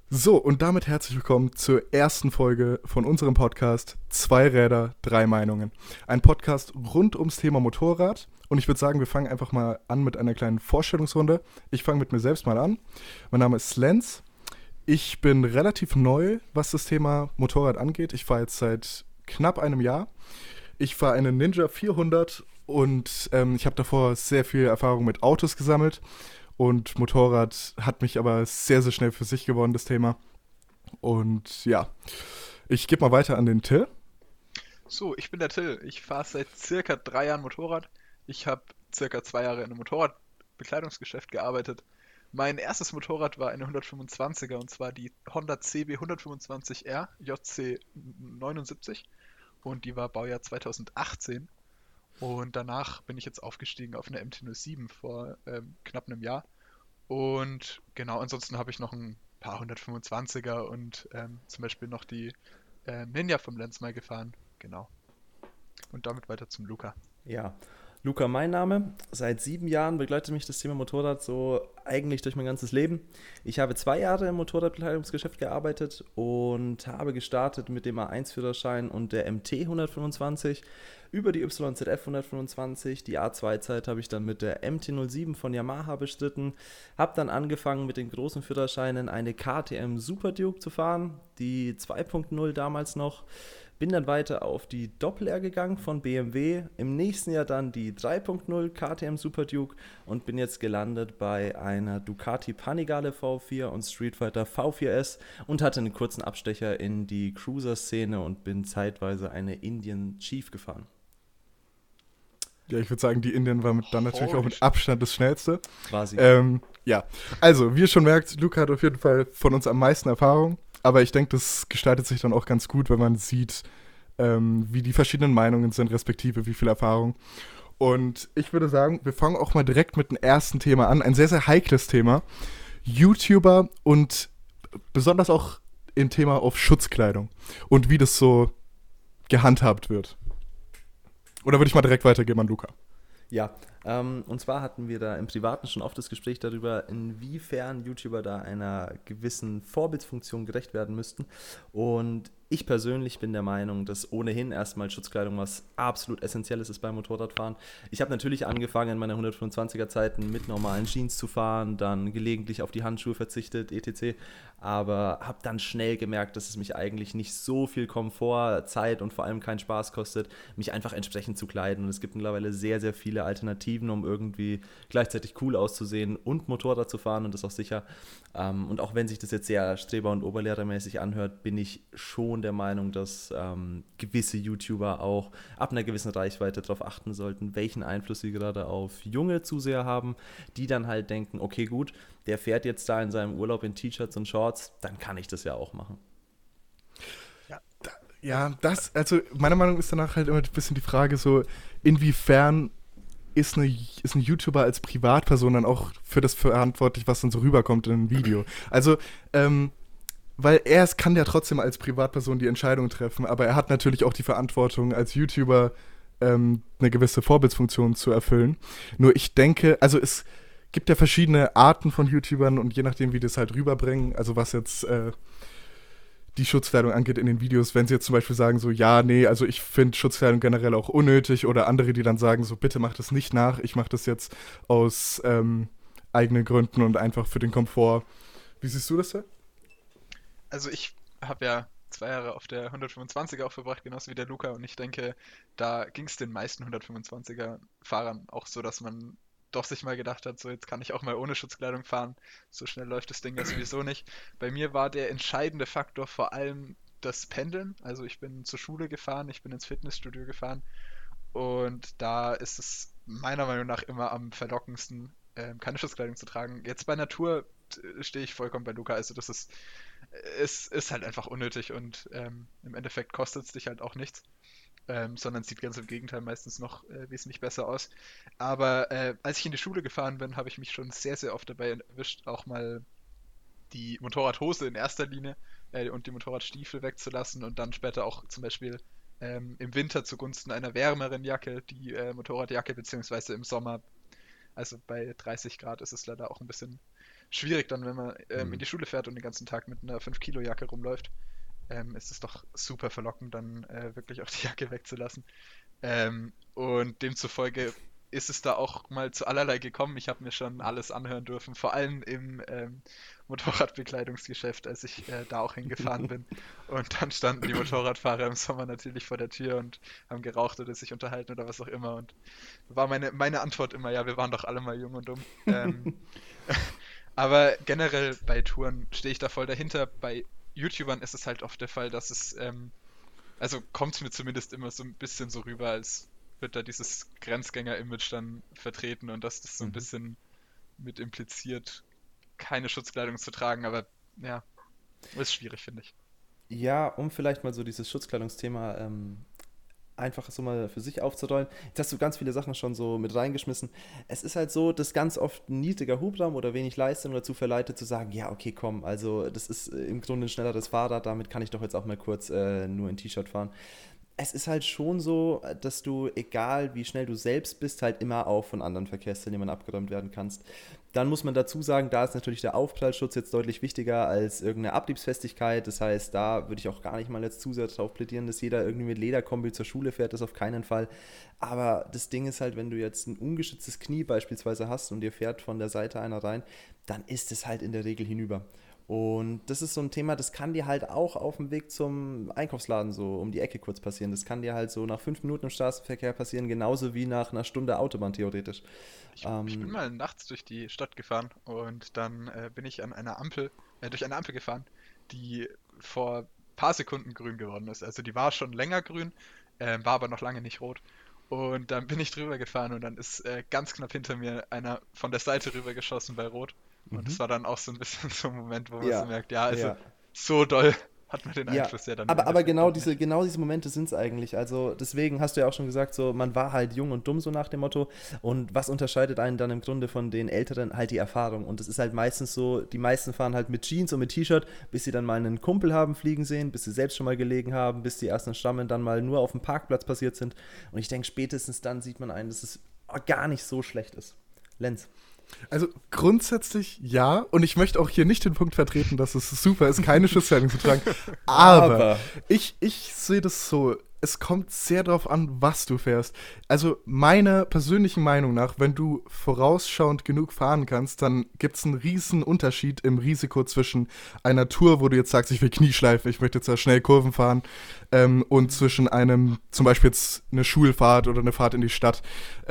So, und damit herzlich willkommen zur ersten Folge von unserem Podcast Zwei Räder, drei Meinungen. Ein Podcast rund ums Thema Motorrad. Und ich würde sagen, wir fangen einfach mal an mit einer kleinen Vorstellungsrunde. Ich fange mit mir selbst mal an. Mein Name ist Lenz. Ich bin relativ neu, was das Thema Motorrad angeht. Ich fahre jetzt seit knapp einem Jahr. Ich fahre eine Ninja 400 und ich habe davor sehr viel Erfahrung mit Autos gesammelt. Und Motorrad hat mich aber sehr, sehr schnell für sich gewonnen, das Thema. Und ja, ich gebe mal weiter an den Till. So, ich bin der Till. Ich fahre seit circa 3 Jahren Motorrad. Ich habe circa 2 Jahre in einem Motorradbekleidungsgeschäft gearbeitet. Mein erstes Motorrad war eine 125er und zwar die Honda CB 125R JC 79 und die war Baujahr 2018. Und danach bin ich jetzt aufgestiegen auf eine MT-07 vor knapp einem Jahr. Und genau, ansonsten habe ich noch ein paar 125er und zum Beispiel noch die Ninja vom Lenz mal gefahren. Genau. Und damit weiter zum Luca. Ja, Luca, mein Name. Seit 7 Jahren begleitet mich das Thema Motorrad so eigentlich durch mein ganzes Leben. Ich habe 2 Jahre im Motorradbekleidungsgeschäft gearbeitet und habe gestartet mit dem A1-Führerschein und der MT 125 über die YZF 125. Die A2-Zeit habe ich dann mit der MT 07 von Yamaha bestritten. Habe dann angefangen mit den großen Führerscheinen eine KTM Super Duke zu fahren, die 2.0 damals noch. Bin dann weiter auf die Doppel-R gegangen von BMW, im nächsten Jahr dann die 3.0 KTM Super Duke und bin jetzt gelandet bei einer Ducati Panigale V4 und Street Fighter V4S und hatte einen kurzen Abstecher in die Cruiser-Szene und bin zeitweise eine Indian Chief gefahren. Ja, ich würde sagen, die Indian war dann natürlich auch Holy mit shit. Abstand das schnellste. Quasi. Ja, also, wie ihr schon merkt, Luca hat auf jeden Fall von uns am meisten Erfahrung. Aber ich denke, das gestaltet sich dann auch ganz gut, wenn man sieht, wie die verschiedenen Meinungen sind, respektive wie viel Erfahrung. Und ich würde sagen, wir fangen auch mal direkt mit dem ersten Thema an. Ein sehr, sehr heikles Thema. YouTuber und besonders auch im Thema auf Schutzkleidung und wie das so gehandhabt wird. Oder würde ich mal direkt weitergeben an Luca? Ja, und zwar hatten wir da im Privaten schon oft das Gespräch darüber, inwiefern YouTuber da einer gewissen Vorbildsfunktion gerecht werden müssten. Und ich persönlich bin der Meinung, dass ohnehin erstmal Schutzkleidung was absolut Essentielles ist beim Motorradfahren. Ich habe natürlich angefangen in meiner 125er Zeiten mit normalen Jeans zu fahren, dann gelegentlich auf die Handschuhe verzichtet, etc. Aber habe dann schnell gemerkt, dass es mich eigentlich nicht so viel Komfort, Zeit und vor allem keinen Spaß kostet, mich einfach entsprechend zu kleiden. Und es gibt mittlerweile sehr, sehr viele Alternativen, um irgendwie gleichzeitig cool auszusehen und Motorrad zu fahren und das auch sicher. Und auch wenn sich das jetzt sehr streber- und oberlehrermäßig anhört, bin ich schon der Meinung, dass gewisse YouTuber auch ab einer gewissen Reichweite darauf achten sollten, welchen Einfluss sie gerade auf junge Zuseher haben, die dann halt denken, okay gut, der fährt jetzt da in seinem Urlaub in T-Shirts und Shorts, dann kann ich das ja auch machen. Ja, Ja, also meiner Meinung nach ist danach halt immer ein bisschen die Frage so, inwiefern ist ein YouTuber als Privatperson dann auch für das verantwortlich, was dann so rüberkommt in einem Video. Also, weil kann ja trotzdem als Privatperson die Entscheidung treffen, aber er hat natürlich auch die Verantwortung als YouTuber eine gewisse Vorbildsfunktion zu erfüllen. Nur ich denke, also es gibt ja verschiedene Arten von YouTubern und je nachdem, wie die das halt rüberbringen, also was jetzt die Schutzkleidung angeht in den Videos, wenn sie jetzt zum Beispiel sagen so, ja, nee, also ich finde Schutzkleidung generell auch unnötig oder andere, die dann sagen so, bitte mach das nicht nach, ich mache das jetzt aus eigenen Gründen und einfach für den Komfort. Wie siehst du das denn? also ich habe ja 2 Jahre auf der 125er auch verbracht, genauso wie der Luca. Und ich denke, da ging es den meisten 125er Fahrern auch so, dass man doch sich mal gedacht hat, so jetzt kann ich auch mal ohne Schutzkleidung fahren. So schnell läuft das Ding ja sowieso nicht. Bei mir war der entscheidende Faktor vor allem das Pendeln. Also ich bin zur Schule gefahren, ich bin ins Fitnessstudio gefahren. Und da ist es meiner Meinung nach immer am verlockendsten, keine Schutzkleidung zu tragen. Jetzt bei Natur stehe ich vollkommen bei Luca. Also das ist, es ist halt einfach unnötig und im Endeffekt kostet es dich halt auch nichts, sondern sieht ganz im Gegenteil meistens noch wesentlich besser aus. Aber als ich in die Schule gefahren bin, habe ich mich schon sehr, sehr oft dabei erwischt, auch mal die Motorradhose in erster Linie und die Motorradstiefel wegzulassen und dann später auch zum Beispiel im Winter zugunsten einer wärmeren Jacke die Motorradjacke, beziehungsweise im Sommer, also bei 30 Grad ist es leider auch ein bisschen schwierig dann, wenn man in die Schule fährt und den ganzen Tag mit einer 5-Kilo-Jacke rumläuft. Ist es doch super verlockend, dann wirklich auch die Jacke wegzulassen. Und demzufolge ist es da auch mal zu allerlei gekommen. Ich habe mir schon alles anhören dürfen, vor allem im Motorradbekleidungsgeschäft, als ich da auch hingefahren bin. Und dann standen die Motorradfahrer im Sommer natürlich vor der Tür und haben geraucht oder sich unterhalten oder was auch immer. Und war meine Antwort immer, ja, wir waren doch alle mal jung und dumm. Aber generell bei Touren stehe ich da voll dahinter. Bei YouTubern ist es halt oft der Fall, dass es, also kommt es mir zumindest immer so ein bisschen so rüber, als wird da dieses Grenzgänger-Image dann vertreten und dass das so ein bisschen mit impliziert, keine Schutzkleidung zu tragen, aber ja, ist schwierig, finde ich. Ja, um vielleicht mal so dieses Schutzkleidungsthema einfach so mal für sich aufzurollen. Jetzt hast du ganz viele Sachen schon so mit reingeschmissen. Es ist halt so, dass ganz oft ein niedriger Hubraum oder wenig Leistung dazu verleitet zu sagen, ja, okay, komm, also das ist im Grunde ein schnelleres Fahrrad, damit kann ich doch jetzt auch mal kurz nur in T-Shirt fahren. Es ist halt schon so, dass du, egal wie schnell du selbst bist, halt immer auch von anderen Verkehrsteilnehmern abgeräumt werden kannst. Dann muss man dazu sagen, da ist natürlich der Aufprallschutz jetzt deutlich wichtiger als irgendeine Abriebsfestigkeit. Das heißt, da würde ich auch gar nicht mal jetzt zusätzlich darauf plädieren, dass jeder irgendwie mit Lederkombi zur Schule fährt, das auf keinen Fall. Aber das Ding ist halt, wenn du jetzt ein ungeschütztes Knie beispielsweise hast und dir fährt von der Seite einer rein, dann ist es halt in der Regel hinüber. Und das ist so ein Thema, das kann dir halt auch auf dem Weg zum Einkaufsladen so um die Ecke kurz passieren. Das kann dir halt so nach 5 Minuten im Straßenverkehr passieren, genauso wie nach einer Stunde Autobahn theoretisch. Ich bin mal nachts durch die Stadt gefahren und dann bin ich an einer Ampel, durch eine Ampel gefahren, die vor ein paar Sekunden grün geworden ist. Also die war schon länger grün, war aber noch lange nicht rot. Und dann bin ich drüber gefahren und dann ist ganz knapp hinter mir einer von der Seite rüber geschossen bei Rot. Und das war dann auch so ein bisschen so ein Moment, wo man so merkt, ja, also so doll hat man den Einfluss ja dann. Aber genau diese Momente sind es eigentlich. Also deswegen hast du ja auch schon gesagt, so man war halt jung und dumm, so nach dem Motto. Und was unterscheidet einen dann im Grunde von den Älteren? Halt die Erfahrung. Und das ist halt meistens so, die meisten fahren halt mit Jeans und mit T-Shirt, bis sie dann mal einen Kumpel haben fliegen sehen, bis sie selbst schon mal gelegen haben, bis die ersten Stammen dann mal nur auf dem Parkplatz passiert sind. Und ich denke, spätestens dann sieht man einen, dass es gar nicht so schlecht ist. Lenz. Also grundsätzlich ja, und ich möchte auch hier nicht den Punkt vertreten, dass es super ist, keine Schutzkleidung zu tragen, aber ich sehe das so, es kommt sehr darauf an, was du fährst. Also meiner persönlichen Meinung nach, wenn du vorausschauend genug fahren kannst, dann gibt es einen riesen Unterschied im Risiko zwischen einer Tour, wo du jetzt sagst, ich will Knieschleife, ich möchte jetzt ja schnell Kurven fahren, und zwischen einem, zum Beispiel jetzt eine Schulfahrt oder eine Fahrt in die Stadt.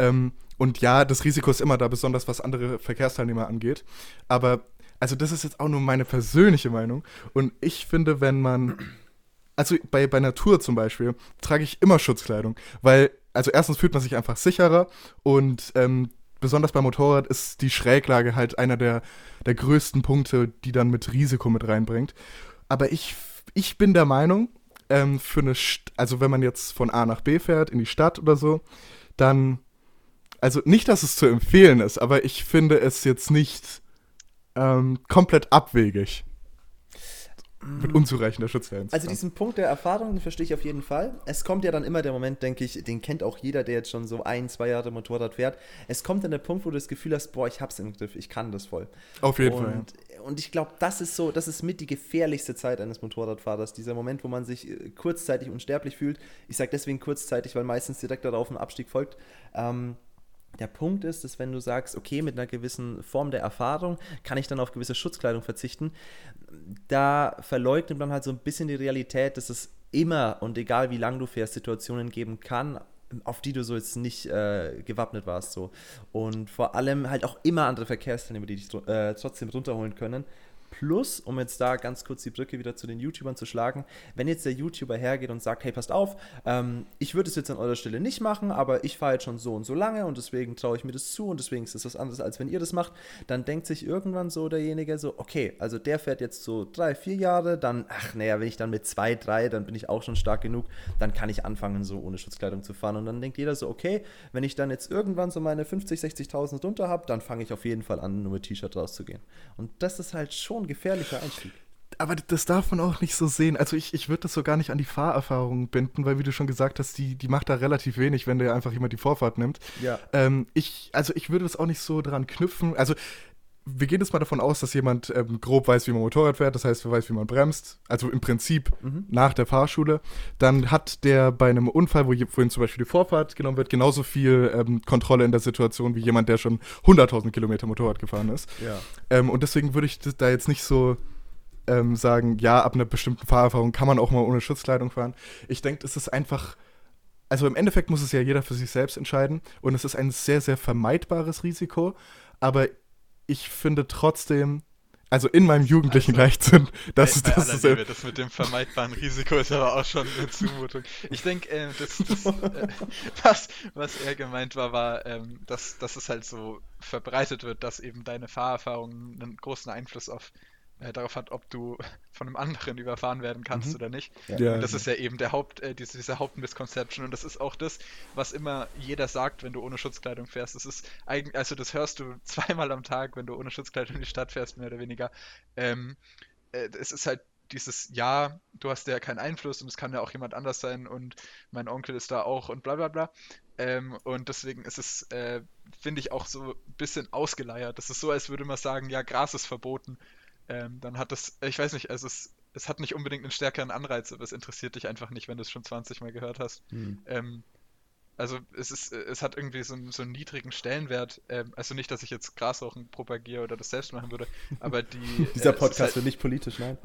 Und ja, das Risiko ist immer da, besonders was andere Verkehrsteilnehmer angeht. Aber, also das ist jetzt auch nur meine persönliche Meinung. Und ich finde, wenn man, also bei einer Tour zum Beispiel, trage ich immer Schutzkleidung. Weil, also erstens fühlt man sich einfach sicherer und besonders beim Motorrad ist die Schräglage halt einer der größten Punkte, die dann mit Risiko mit reinbringt. Aber ich bin der Meinung, also wenn man jetzt von A nach B fährt, in die Stadt oder so, dann, also nicht, dass es zu empfehlen ist, aber ich finde es jetzt nicht komplett abwegig. Mit unzureichender Schutzwerte. Also diesen Punkt der Erfahrung, den verstehe ich auf jeden Fall. Es kommt ja dann immer der Moment, denke ich, den kennt auch jeder, der jetzt schon so 1-2 Jahre Motorrad fährt. Es kommt dann der Punkt, wo du das Gefühl hast, boah, ich hab's im Griff, ich kann das voll. Auf jeden Fall. Und ich glaube, das ist mit die gefährlichste Zeit eines Motorradfahrers. Dieser Moment, wo man sich kurzzeitig unsterblich fühlt. Ich sage deswegen kurzzeitig, weil meistens direkt darauf ein Abstieg folgt. Der Punkt ist, dass wenn du sagst, okay, mit einer gewissen Form der Erfahrung kann ich dann auf gewisse Schutzkleidung verzichten, da verleugnet man halt so ein bisschen die Realität, dass es immer und egal wie lang du fährst, Situationen geben kann, auf die du so jetzt nicht gewappnet warst. So. Und vor allem halt auch immer andere Verkehrsteilnehmer, die dich trotzdem runterholen können. Plus, um jetzt da ganz kurz die Brücke wieder zu den YouTubern zu schlagen, wenn jetzt der YouTuber hergeht und sagt, hey, passt auf, ich würde es jetzt an eurer Stelle nicht machen, aber ich fahre jetzt schon so und so lange und deswegen traue ich mir das zu und deswegen ist das was anderes, als wenn ihr das macht, dann denkt sich irgendwann so derjenige so, okay, also der fährt jetzt so 3-4 Jahre, dann, wenn ich dann mit 2-3, dann bin ich auch schon stark genug, dann kann ich anfangen, so ohne Schutzkleidung zu fahren und dann denkt jeder so, okay, wenn ich dann jetzt irgendwann so meine 50.000, 60.000 runter habe, dann fange ich auf jeden Fall an, nur mit T-Shirt rauszugehen. Und das ist halt schon ein gefährlicher Einstieg. Aber das darf man auch nicht so sehen. Also ich würde das so gar nicht an die Fahrerfahrung binden, weil wie du schon gesagt hast, die macht da relativ wenig, wenn dir einfach jemand die Vorfahrt nimmt. Ja. Ich würde das auch nicht so dran knüpfen. Also wir gehen jetzt mal davon aus, dass jemand grob weiß, wie man Motorrad fährt, das heißt, er weiß, wie man bremst, also im Prinzip nach der Fahrschule, dann hat der bei einem Unfall, wohin zum Beispiel die Vorfahrt genommen wird, genauso viel Kontrolle in der Situation wie jemand, der schon 100.000 Kilometer Motorrad gefahren ist. Ja. Und deswegen würde ich da jetzt nicht so sagen, ja, ab einer bestimmten Fahrerfahrung kann man auch mal ohne Schutzkleidung fahren. Ich denke, es ist einfach, also im Endeffekt muss es ja jeder für sich selbst entscheiden und es ist ein sehr, sehr vermeidbares Risiko, aber ich finde trotzdem, also in meinem jugendlichen Leichtsinn, das mit dem vermeidbaren Risiko ist aber auch schon eine Zumutung. Ich denke, was er gemeint war, dass es halt so verbreitet wird, dass eben deine Fahrerfahrung einen großen Einfluss darauf hat, ob du von einem anderen überfahren werden kannst oder nicht. Ja. Und das ist ja eben diese Hauptmisconception und das ist auch das, was immer jeder sagt, wenn du ohne Schutzkleidung fährst. Das ist eigentlich, also das hörst du zweimal am Tag, wenn du ohne Schutzkleidung in die Stadt fährst, mehr oder weniger. Es ist halt dieses, ja, du hast ja keinen Einfluss und es kann ja auch jemand anders sein und mein Onkel ist da auch und bla bla bla. Und deswegen ist es, finde ich, auch so ein bisschen ausgeleiert. Das ist so, als würde man sagen, ja, Gras ist verboten. Dann hat das, ich weiß nicht, also es hat nicht unbedingt einen stärkeren Anreiz, aber es interessiert dich einfach nicht, wenn du es schon 20 Mal gehört hast. Also es hat irgendwie so einen niedrigen Stellenwert, also nicht, dass ich jetzt Grasrauchen propagiere oder das selbst machen würde, aber dieser Podcast wird nicht politisch, nein.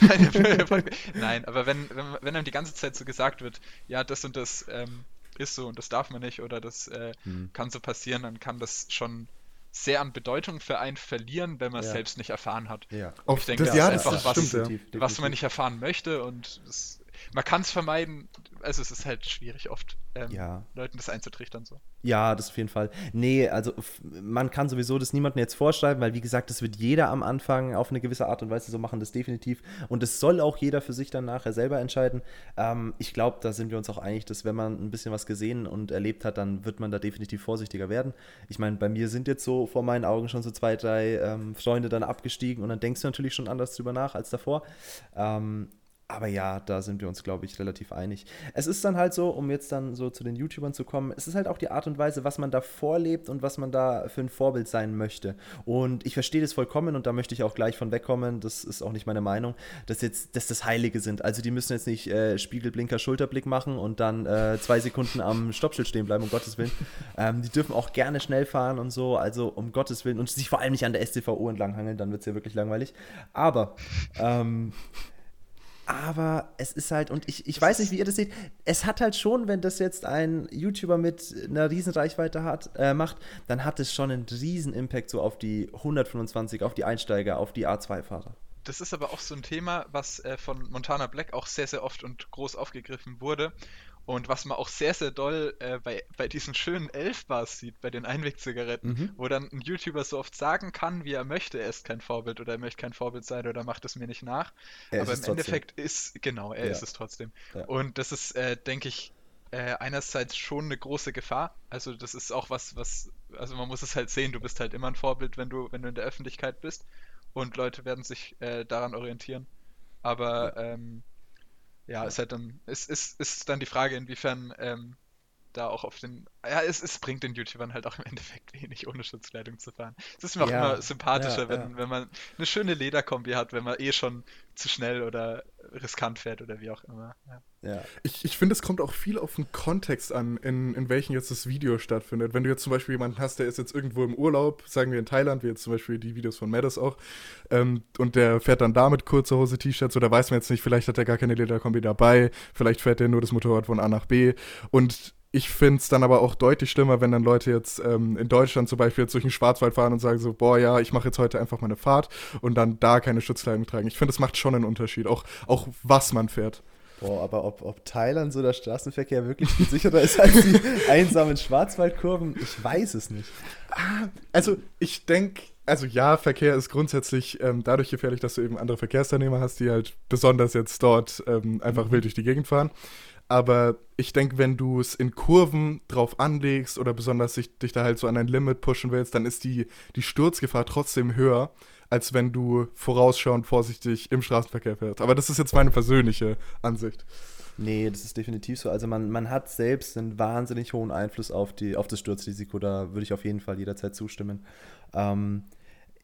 Nein, aber wenn einem die ganze Zeit so gesagt wird, ja, das und das ist so und das darf man nicht oder das kann so passieren, dann kann das schon sehr an Bedeutung für einen verlieren, wenn man es selbst nicht erfahren hat. Ja. Ich denke, das ist einfach was man nicht erfahren möchte und man kann es vermeiden. Also es ist halt schwierig oft, Leuten das einzutrichtern so. Ja, das auf jeden Fall. Nee, also man kann sowieso das niemandem jetzt vorschreiben, weil wie gesagt, das wird jeder am Anfang auf eine gewisse Art und Weise so machen, das definitiv. Und das soll auch jeder für sich dann nachher selber entscheiden. Ich glaube, da sind wir uns auch einig, dass wenn man ein bisschen was gesehen und erlebt hat, dann wird man da definitiv vorsichtiger werden. Ich meine, bei mir sind jetzt so vor meinen Augen schon so 2, 3 Freunde dann abgestiegen und dann denkst du natürlich schon anders drüber nach als davor. Aber ja, da sind wir uns, glaube ich, relativ einig. Es ist dann halt so, um jetzt dann so zu den YouTubern zu kommen, es ist halt auch die Art und Weise, was man da vorlebt und was man da für ein Vorbild sein möchte. Und ich verstehe das vollkommen und da möchte ich auch gleich von wegkommen, das ist auch nicht meine Meinung, dass das Heilige sind. Also die müssen jetzt nicht Spiegelblinker, Schulterblick machen und dann 2 Sekunden am Stoppschild stehen bleiben, um Gottes Willen. Die dürfen auch gerne schnell fahren und so, also um Gottes Willen. Und sich vor allem nicht an der StVO entlanghangeln, dann wird es ja wirklich langweilig. Aber es ist halt, und ich weiß nicht, wie ihr das seht, es hat halt schon, wenn das jetzt ein YouTuber mit einer riesen Reichweite macht, dann hat es schon einen riesen Impact so auf die 125, auf die Einsteiger, auf die A2-Fahrer. Das ist aber auch so ein Thema, was von Montana Black auch sehr, sehr oft und groß aufgegriffen wurde. Und was man auch sehr, sehr doll bei diesen schönen 11-Bars sieht, bei den Einwegzigaretten, wo dann ein YouTuber so oft sagen kann, wie er möchte, er ist kein Vorbild oder er möchte kein Vorbild sein oder macht es mir nicht nach. Aber im Endeffekt ist es trotzdem. Ja. Und das ist, denke ich, einerseits schon eine große Gefahr. Also das ist auch also man muss es halt sehen, du bist halt immer ein Vorbild, wenn du in der Öffentlichkeit bist und Leute werden sich daran orientieren. Aber ja, ist halt dann, ist dann die Frage, inwiefern da auch auf es bringt den YouTubern halt auch im Endeffekt wenig, ohne Schutzkleidung zu fahren. Es ist mir auch immer sympathischer, wenn man eine schöne Lederkombi hat, wenn man eh schon zu schnell oder riskant fährt oder wie auch immer. Ja. Ich finde, es kommt auch viel auf den Kontext an, in welchem jetzt das Video stattfindet. Wenn du jetzt zum Beispiel jemanden hast, der ist jetzt irgendwo im Urlaub, sagen wir in Thailand, wie jetzt zum Beispiel die Videos von Maddis auch, und der fährt dann da mit kurzer Hose, T-Shirts, oder weiß man jetzt nicht, vielleicht hat er gar keine Lederkombi dabei, vielleicht fährt er nur das Motorrad von A nach B. Und ich finde es dann aber auch deutlich schlimmer, wenn dann Leute jetzt in Deutschland zum Beispiel jetzt durch den Schwarzwald fahren und sagen so, boah, ja, ich mache jetzt heute einfach meine Fahrt und dann da keine Schutzkleidung tragen. Ich finde, das macht schon einen Unterschied, auch was man fährt. Boah, aber ob Thailand so der Straßenverkehr wirklich viel sicherer ist als die einsamen Schwarzwaldkurven, ich weiß es nicht. Also ich denke, ja, Verkehr ist grundsätzlich dadurch gefährlich, dass du eben andere Verkehrsteilnehmer hast, die halt besonders jetzt dort einfach wild durch die Gegend fahren. Aber ich denke, wenn du es in Kurven drauf anlegst oder besonders dich da halt so an ein Limit pushen willst, dann ist die Sturzgefahr trotzdem höher, als wenn du vorausschauend vorsichtig im Straßenverkehr fährst. Aber das ist jetzt meine persönliche Ansicht. Nee, das ist definitiv so. Also man hat selbst einen wahnsinnig hohen Einfluss auf das Sturzrisiko. Da würde ich auf jeden Fall jederzeit zustimmen.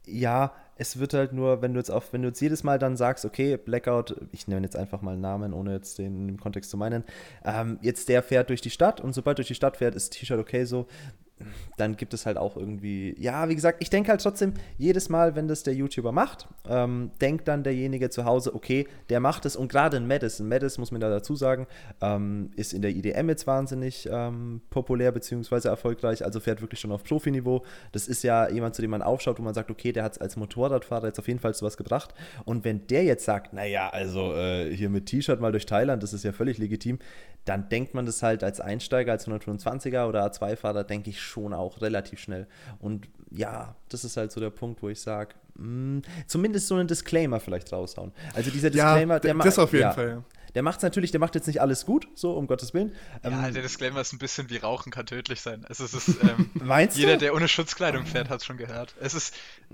Ja, es wird halt nur, wenn du jetzt jedes Mal dann sagst, okay, Blackout, ich nenne jetzt einfach mal einen Namen, ohne jetzt den im Kontext zu meinen, jetzt der fährt durch die Stadt und sobald durch die Stadt fährt, ist T-Shirt okay so, dann gibt es halt auch irgendwie, ja, wie gesagt, ich denke halt trotzdem, jedes Mal, wenn das der YouTuber macht, denkt dann derjenige zu Hause, okay, der macht es und gerade in Madison muss man da dazu sagen, ist in der IDM jetzt wahnsinnig populär bzw. erfolgreich, also fährt wirklich schon auf Profiniveau. Das ist ja jemand, zu dem man aufschaut, wo man sagt, okay, der hat es als Motorradfahrer jetzt auf jeden Fall zu was gebracht und wenn der jetzt sagt, naja, also hier mit T-Shirt mal durch Thailand, das ist ja völlig legitim, dann denkt man das halt als Einsteiger, als 125er oder A2-Fahrer, denke ich schon auch relativ schnell. Und ja, das ist halt so der Punkt, wo ich sage, zumindest so einen Disclaimer vielleicht raushauen. Also dieser Disclaimer, ja, das auf jeden Fall, ja. Der macht natürlich, der macht jetzt nicht alles gut, so um Gottes Willen. Ja, der Disclaimer ist ein bisschen wie Rauchen kann tödlich sein. Also es ist, meinst jeder, du? der ohne Schutzkleidung fährt, hat es schon gehört. Es ist,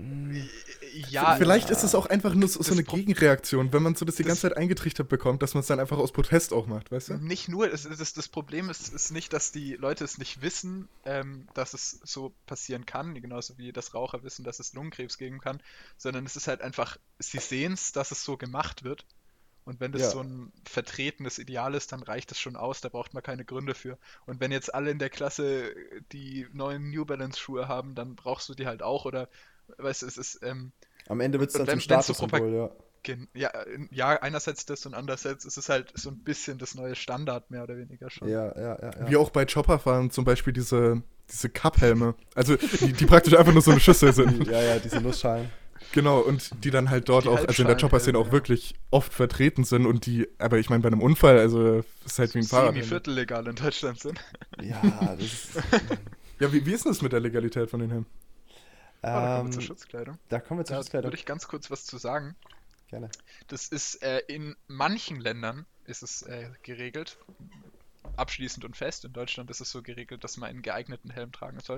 ja. Vielleicht ist es auch einfach nur so eine Pro- Gegenreaktion, wenn man so das die ganze Zeit eingetrichtert bekommt, dass man es dann einfach aus Protest auch macht, weißt du? Nicht nur, das Problem ist nicht, dass die Leute es nicht wissen, dass es so passieren kann, genauso wie das Raucher wissen, dass es Lungenkrebs geben kann, sondern es ist halt einfach, sie sehen es, dass es so gemacht wird. Und wenn das Ja. so ein vertretenes Ideal ist, dann reicht es schon aus, da braucht man keine Gründe für. Und wenn jetzt alle in der Klasse die neuen New Balance Schuhe haben, dann brauchst du die halt auch, oder, weißt du, es ist, Am Ende wird es und dann zum wenn's so Statussymbol, ja. ja, einerseits das und andererseits ist es halt so ein bisschen das neue Standard, mehr oder weniger schon. Ja. Wie auch bei Chopperfahren zum Beispiel diese Cup-Helme. Also die praktisch einfach nur so eine Schüssel sind. Ja, diese Nussschalen. Genau, und die dann halt dort Die auch, also in der Chopper-Szene auch ja. wirklich oft vertreten sind und die, aber ich meine, bei einem Unfall, also ist halt wie ein Fahrrad. Semi-viertel legal in Deutschland sind. Ja, das ist. Ja, wie ist denn das mit der Legalität von den Helmen? Da kommen wir zur Schutzkleidung. Da kommen wir zur Da Schutzkleidung. würde ich ganz kurz was zu sagen. Gerne. Das ist in manchen Ländern ist es geregelt, abschließend und fest. In Deutschland ist es so geregelt, dass man einen geeigneten Helm tragen soll.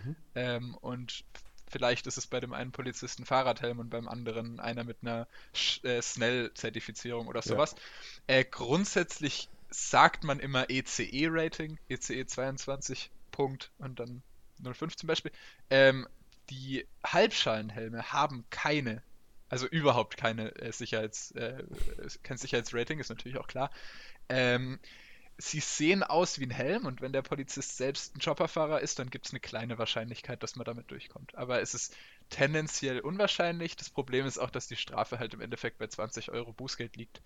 Und vielleicht ist es bei dem einen Polizisten Fahrradhelm und beim anderen einer mit einer Snell-Zertifizierung oder sowas. Grundsätzlich sagt man immer ECE-Rating, ECE 22 Punkt und dann 05 zum Beispiel. Die Halbschalenhelme haben keine, also überhaupt keine kein Sicherheitsrating, ist natürlich auch klar. Sie sehen aus wie ein Helm und wenn der Polizist selbst ein Chopperfahrer ist, dann gibt es eine kleine Wahrscheinlichkeit, dass man damit durchkommt. Aber es ist tendenziell unwahrscheinlich. Das Problem ist auch, dass die Strafe halt im Endeffekt bei 20 Euro Bußgeld liegt.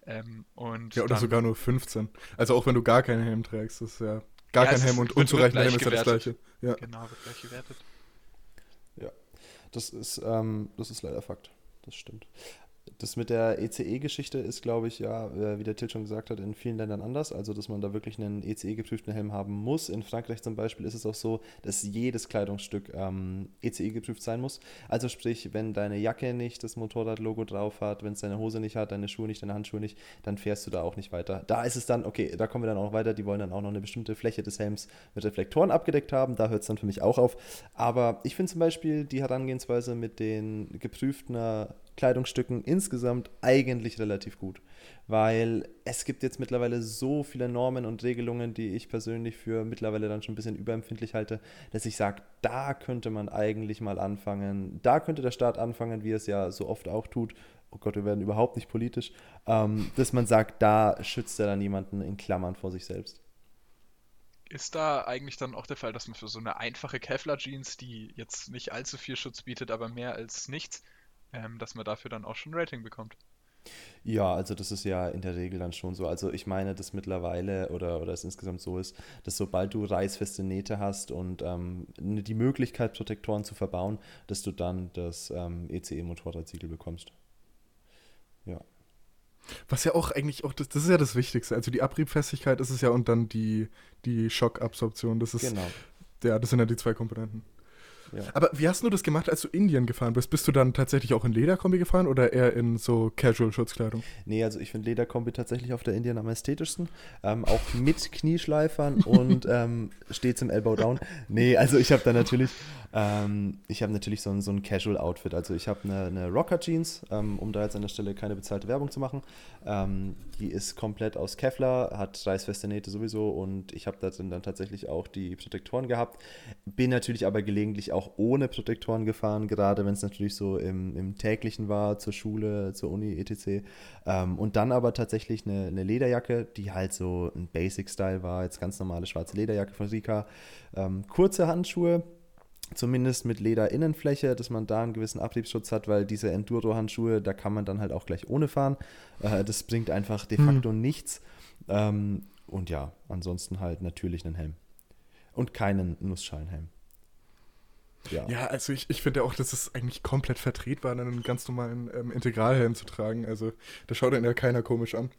Und Ja, oder dann, sogar nur 15. Also auch wenn du gar keinen Helm trägst, das ist ja gar Ja, kein es Helm ist- und wird unzureichender gleich Helm ist ja das gewertet. Gleiche. Ja. Genau, wird gleich gewertet. Ja, das ist leider Fakt. Das stimmt. Das mit der ECE-Geschichte ist, glaube ich, ja, wie der Till schon gesagt hat, in vielen Ländern anders. Also, dass man da wirklich einen ECE-geprüften Helm haben muss. In Frankreich zum Beispiel ist es auch so, dass jedes Kleidungsstück ECE-geprüft sein muss. Also sprich, wenn deine Jacke nicht das Motorrad-Logo drauf hat, wenn es deine Hose nicht hat, deine Schuhe nicht, deine Handschuhe nicht, dann fährst du da auch nicht weiter. Da ist es dann, okay, da kommen wir dann auch weiter. Die wollen dann auch noch eine bestimmte Fläche des Helms mit Reflektoren abgedeckt haben. Da hört es dann für mich auch auf. Aber ich finde zum Beispiel die Herangehensweise mit den geprüften Kleidungsstücken insgesamt eigentlich relativ gut, weil es gibt jetzt mittlerweile so viele Normen und Regelungen, die ich persönlich für mittlerweile dann schon ein bisschen überempfindlich halte, dass ich sage, da könnte man eigentlich mal anfangen, da könnte der Staat anfangen, wie er es ja so oft auch tut, oh Gott, wir werden überhaupt nicht politisch, dass man sagt, da schützt er dann jemanden in Klammern vor sich selbst. Ist da eigentlich dann auch der Fall, dass man für so eine einfache Kevlar-Jeans, die jetzt nicht allzu viel Schutz bietet, aber mehr als nichts, dass man dafür dann auch schon ein Rating bekommt? Ja, also das ist ja in der Regel dann schon so. Also ich meine, dass mittlerweile oder es insgesamt so ist, dass sobald du reißfeste Nähte hast und die Möglichkeit, Protektoren zu verbauen, dass du dann das ECE-Motorradsiegel bekommst. Ja. Was ja auch eigentlich auch, das ist ja das Wichtigste. Also die Abriebfestigkeit ist es ja und dann die Schockabsorption. Das ist, Genau. ja, das sind ja die zwei Komponenten. Ja. Aber wie hast du das gemacht, als du Indien gefahren bist? Bist du dann tatsächlich auch in Lederkombi gefahren oder eher in so Casual-Schutzkleidung? Nee, also ich finde Lederkombi tatsächlich auf der Indian am ästhetischsten. Auch mit Knieschleifern und stets im Elbow Down. Nee, also ich habe da natürlich, so ein Casual-Outfit. Also ich habe eine Rocker-Jeans, um da jetzt an der Stelle keine bezahlte Werbung zu machen. Die ist komplett aus Kevlar, hat reißfeste Nähte sowieso und ich habe da dann tatsächlich auch die Protektoren gehabt. Bin natürlich aber gelegentlich auch ohne Protektoren gefahren, gerade wenn es natürlich so im täglichen war, zur Schule, zur Uni, etc. Und dann aber tatsächlich eine Lederjacke, die halt so ein Basic-Style war, jetzt ganz normale schwarze Lederjacke von Rika. Kurze Handschuhe, zumindest mit Lederinnenfläche, dass man da einen gewissen Abriebsschutz hat, weil diese Enduro-Handschuhe, da kann man dann halt auch gleich ohne fahren. Das bringt einfach de facto nichts. Und ja, ansonsten halt natürlich einen Helm. Und keinen Nussschalenhelm. Ja, also ich finde ja auch, das ist eigentlich komplett vertretbar, einen ganz normalen Integralhelm zu tragen. Also da schaut einen ja keiner komisch an.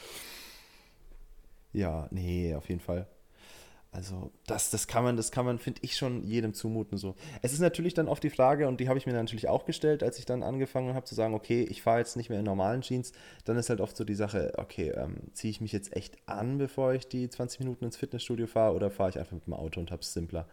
Ja, nee, auf jeden Fall. Also das kann man, finde ich, schon jedem zumuten so. Es ist natürlich dann oft die Frage, und die habe ich mir natürlich auch gestellt, als ich dann angefangen habe zu sagen, okay, ich fahre jetzt nicht mehr in normalen Jeans, dann ist halt oft so die Sache, okay, ziehe ich mich jetzt echt an, bevor ich die 20 Minuten ins Fitnessstudio fahre, oder fahre ich einfach mit dem Auto und habe es simpler.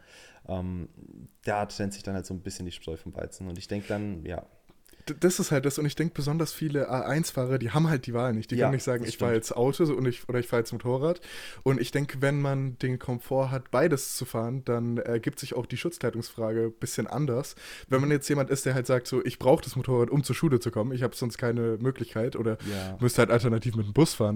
Da trennt sich dann halt so ein bisschen die Spreu vom Weizen, und ich denke dann, ja. Das ist halt das, und ich denke, besonders viele A1-Fahrer, die haben halt die Wahl nicht. Die können nicht sagen, ich fahre jetzt Auto oder ich fahre jetzt Motorrad. Und ich denke, wenn man den Komfort hat, beides zu fahren, dann ergibt sich auch die Schutzkleidungsfrage ein bisschen anders. Wenn man jetzt jemand ist, der halt sagt, so, ich brauche das Motorrad, um zur Schule zu kommen, ich habe sonst keine Möglichkeit oder müsste halt alternativ mit dem Bus fahren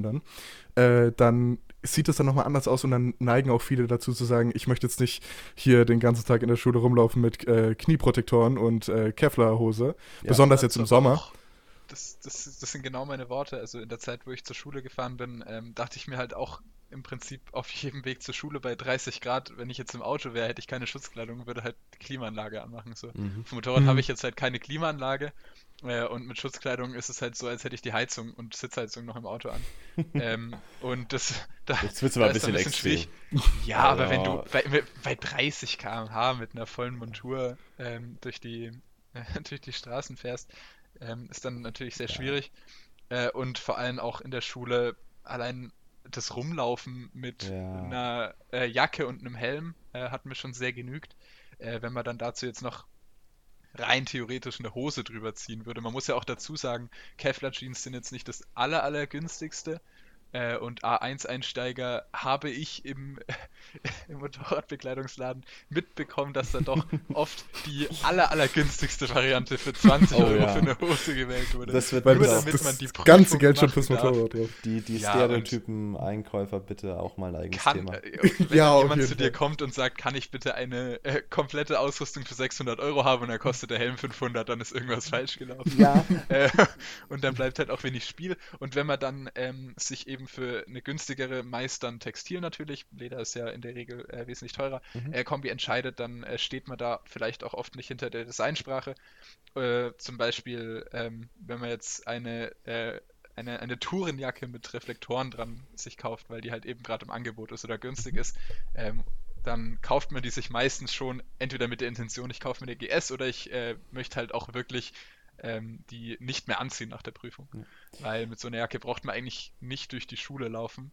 dann sieht das dann nochmal anders aus, und dann neigen auch viele dazu zu sagen, ich möchte jetzt nicht hier den ganzen Tag in der Schule rumlaufen mit Knieprotektoren und Kevlarhose, besonders jetzt im Sommer. Das sind genau meine Worte. Also in der Zeit, wo ich zur Schule gefahren bin, dachte ich mir halt auch im Prinzip auf jedem Weg zur Schule bei 30 Grad, wenn ich jetzt im Auto wäre, hätte ich keine Schutzkleidung, würde halt die Klimaanlage anmachen. So. Auf dem Motorrad habe ich jetzt halt keine Klimaanlage. Und mit Schutzkleidung ist es halt so, als hätte ich die Heizung und Sitzheizung noch im Auto an. Und jetzt wird es aber ein bisschen extrem. Ja, aber wenn du bei 30 km/h mit einer vollen Montur durch die Straßen fährst, ist dann natürlich sehr schwierig. Und vor allem auch in der Schule allein das Rumlaufen mit einer Jacke und einem Helm hat mir schon sehr genügt. Wenn man dann dazu jetzt noch rein theoretisch eine Hose drüber ziehen würde. Man muss ja auch dazu sagen, Kevlar-Jeans sind jetzt nicht das allergünstigste. Und A1-Einsteiger habe ich im Motorradbekleidungsladen mitbekommen, dass da doch oft die allergünstigste Variante für 20 Euro für eine Hose gewählt wurde. Das wird nur damit man die ganze Geld schon fürs Motorrad drauf. Die Stereotypen-Einkäufer bitte auch mal ein eigenes Thema. Wenn jemand zu dir kommt und sagt, kann ich bitte eine komplette Ausrüstung für 600 Euro haben, und dann kostet der Helm 500, dann ist irgendwas falsch gelaufen. Ja. Und dann bleibt halt auch wenig Spiel. Und wenn man dann sich eben für eine günstigere, meist dann Textil natürlich, Leder ist ja in der Regel wesentlich teurer, Kombi entscheidet, dann steht man da vielleicht auch oft nicht hinter der Designsprache. Zum Beispiel, wenn man jetzt eine Tourenjacke mit Reflektoren dran sich kauft, weil die halt eben gerade im Angebot ist oder günstig ist, dann kauft man die sich meistens schon entweder mit der Intention, ich kaufe mir eine GS, oder ich möchte halt auch wirklich die nicht mehr anziehen nach der Prüfung. Ja. Weil mit so einer Jacke braucht man eigentlich nicht durch die Schule laufen.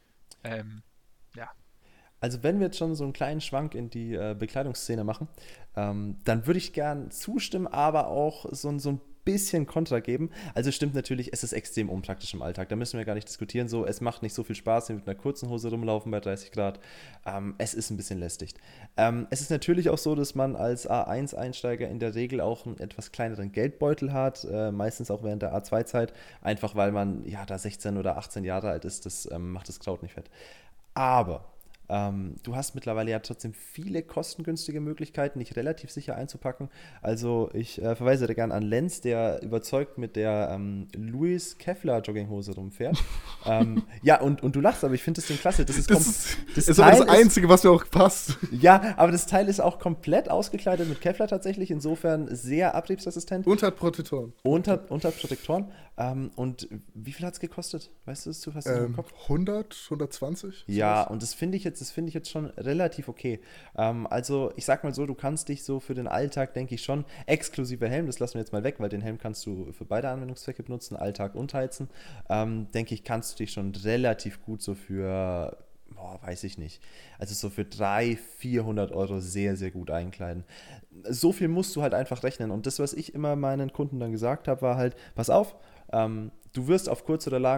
Also wenn wir jetzt schon so einen kleinen Schwank in die Bekleidungsszene machen, dann würde ich gern zustimmen, aber auch so ein bisschen Kontra geben. Also stimmt natürlich, es ist extrem unpraktisch im Alltag. Da müssen wir gar nicht diskutieren. So, es macht nicht so viel Spaß, mit einer kurzen Hose rumlaufen bei 30 Grad. Es ist ein bisschen lästig. Es ist natürlich auch so, dass man als A1-Einsteiger in der Regel auch einen etwas kleineren Geldbeutel hat, meistens auch während der A2-Zeit, einfach weil man da 16 oder 18 Jahre alt ist. Das macht das Kraut nicht fett. Aber du hast mittlerweile ja trotzdem viele kostengünstige Möglichkeiten, dich relativ sicher einzupacken. Also ich verweise da gerne an Lenz, der überzeugt mit der Louis Kevlar Jogginghose rumfährt. Und du lachst, aber ich finde das Ding klasse. Das ist aber das Einzige, was mir auch passt. Ja, aber das Teil ist auch komplett ausgekleidet mit Kevlar tatsächlich, insofern sehr abriebsresistent. Und hat Protektoren. Und hat Protektoren. Und wie viel hat es gekostet? Weißt du es zu? Hast du im Kopf? 100, 120? Ja, und das finde ich jetzt schon relativ okay. Also ich sag mal so, du kannst dich so für den Alltag, denke ich schon, exklusive Helm, das lassen wir jetzt mal weg, weil den Helm kannst du für beide Anwendungszwecke benutzen, Alltag und Heizen, denke ich, kannst du dich schon relativ gut so für, weiß ich nicht, also so für 300, 400 Euro sehr, sehr gut einkleiden. So viel musst du halt einfach rechnen, und das, was ich immer meinen Kunden dann gesagt habe, war halt, pass auf, du wirst auf kurz oder lang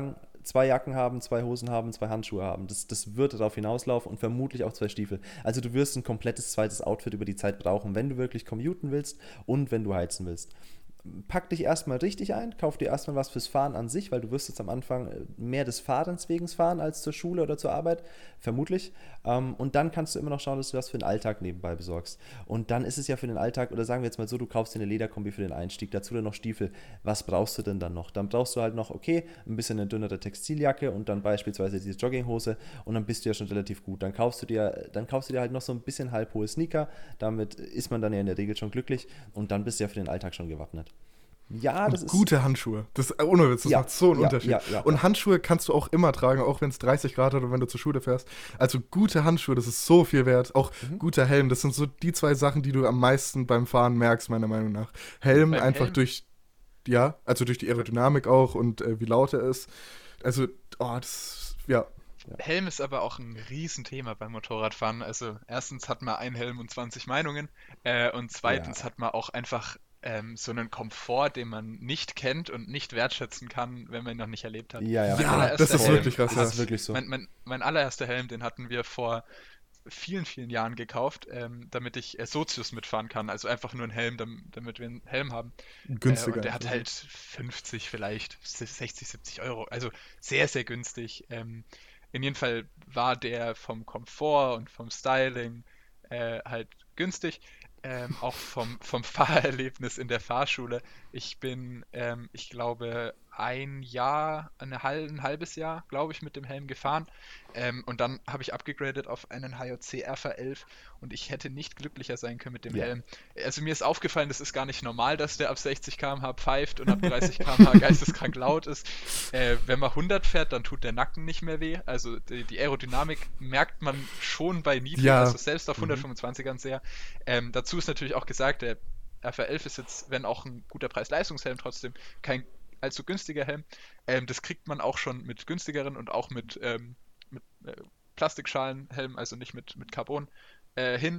2 Jacken haben, 2 Hosen haben, 2 Handschuhe haben. Das wird darauf hinauslaufen und vermutlich auch 2 Stiefel. Also du wirst ein komplettes zweites Outfit über die Zeit brauchen, wenn du wirklich commuten willst und wenn du heizen willst. Pack dich erstmal richtig ein, kauf dir erstmal was fürs Fahren an sich, weil du wirst jetzt am Anfang mehr des Fahrens wegen fahren als zur Schule oder zur Arbeit, vermutlich. Und dann kannst du immer noch schauen, dass du was für den Alltag nebenbei besorgst. Und dann ist es ja für den Alltag, oder sagen wir jetzt mal so, du kaufst dir eine Lederkombi für den Einstieg, dazu dann noch Stiefel. Was brauchst du denn dann noch? Dann brauchst du halt noch, okay, ein bisschen eine dünnere Textiljacke und dann beispielsweise diese Jogginghose und dann bist du ja schon relativ gut. Dann kaufst du dir halt noch so ein bisschen halbhohe Sneaker, damit ist man dann ja in der Regel schon glücklich und dann bist du ja für den Alltag schon gewappnet. Ja, das ist gute Handschuhe. Das ohne Witz, das macht so einen Unterschied. Und Handschuhe kannst du auch immer tragen, auch wenn es 30 Grad hat oder wenn du zur Schule fährst. Also gute Handschuhe, das ist so viel wert. Auch guter Helm, das sind so die 2 Sachen, die du am meisten beim Fahren merkst, meiner Meinung nach. Helm Beim einfach Helm? durch die Aerodynamik auch und wie laut er ist. Also, Helm ist aber auch ein Riesenthema beim Motorradfahren. Also erstens hat man einen Helm und 20 Meinungen und zweitens hat man auch einfach so einen Komfort, den man nicht kennt und nicht wertschätzen kann, wenn man ihn noch nicht erlebt hat. Ja, Mein Ja, allererster das ist Helm wirklich krass. das ist wirklich so. Mein allererster Helm, den hatten wir vor vielen, vielen Jahren gekauft, damit ich Sozius mitfahren kann. Also einfach nur ein Helm, damit wir einen Helm haben. günstiger. Und der hat halt 50 vielleicht, 60, 70 Euro. Also sehr, sehr günstig. In jedem Fall war der vom Komfort und vom Styling halt günstig. Auch vom Fahrerlebnis in der Fahrschule. Ich bin, ich glaube, ein halbes Jahr, glaube ich, mit dem Helm gefahren. Und dann habe ich abgegradet auf einen HJC RV11 und ich hätte nicht glücklicher sein können mit dem Helm. Also mir ist aufgefallen, das ist gar nicht normal, dass der ab 60 km/h pfeift und ab 30 km/h geisteskrank laut ist. Wenn man 100 fährt, dann tut der Nacken nicht mehr weh. Also die Aerodynamik merkt man schon bei niedrig, also selbst auf 125ern sehr. Dazu ist natürlich auch gesagt, der RV11 ist jetzt, wenn auch ein guter Preis-Leistungshelm, trotzdem kein allzu günstiger Helm. Das kriegt man auch schon mit günstigeren und auch mit Plastikschalenhelm, also nicht mit Carbon, hin.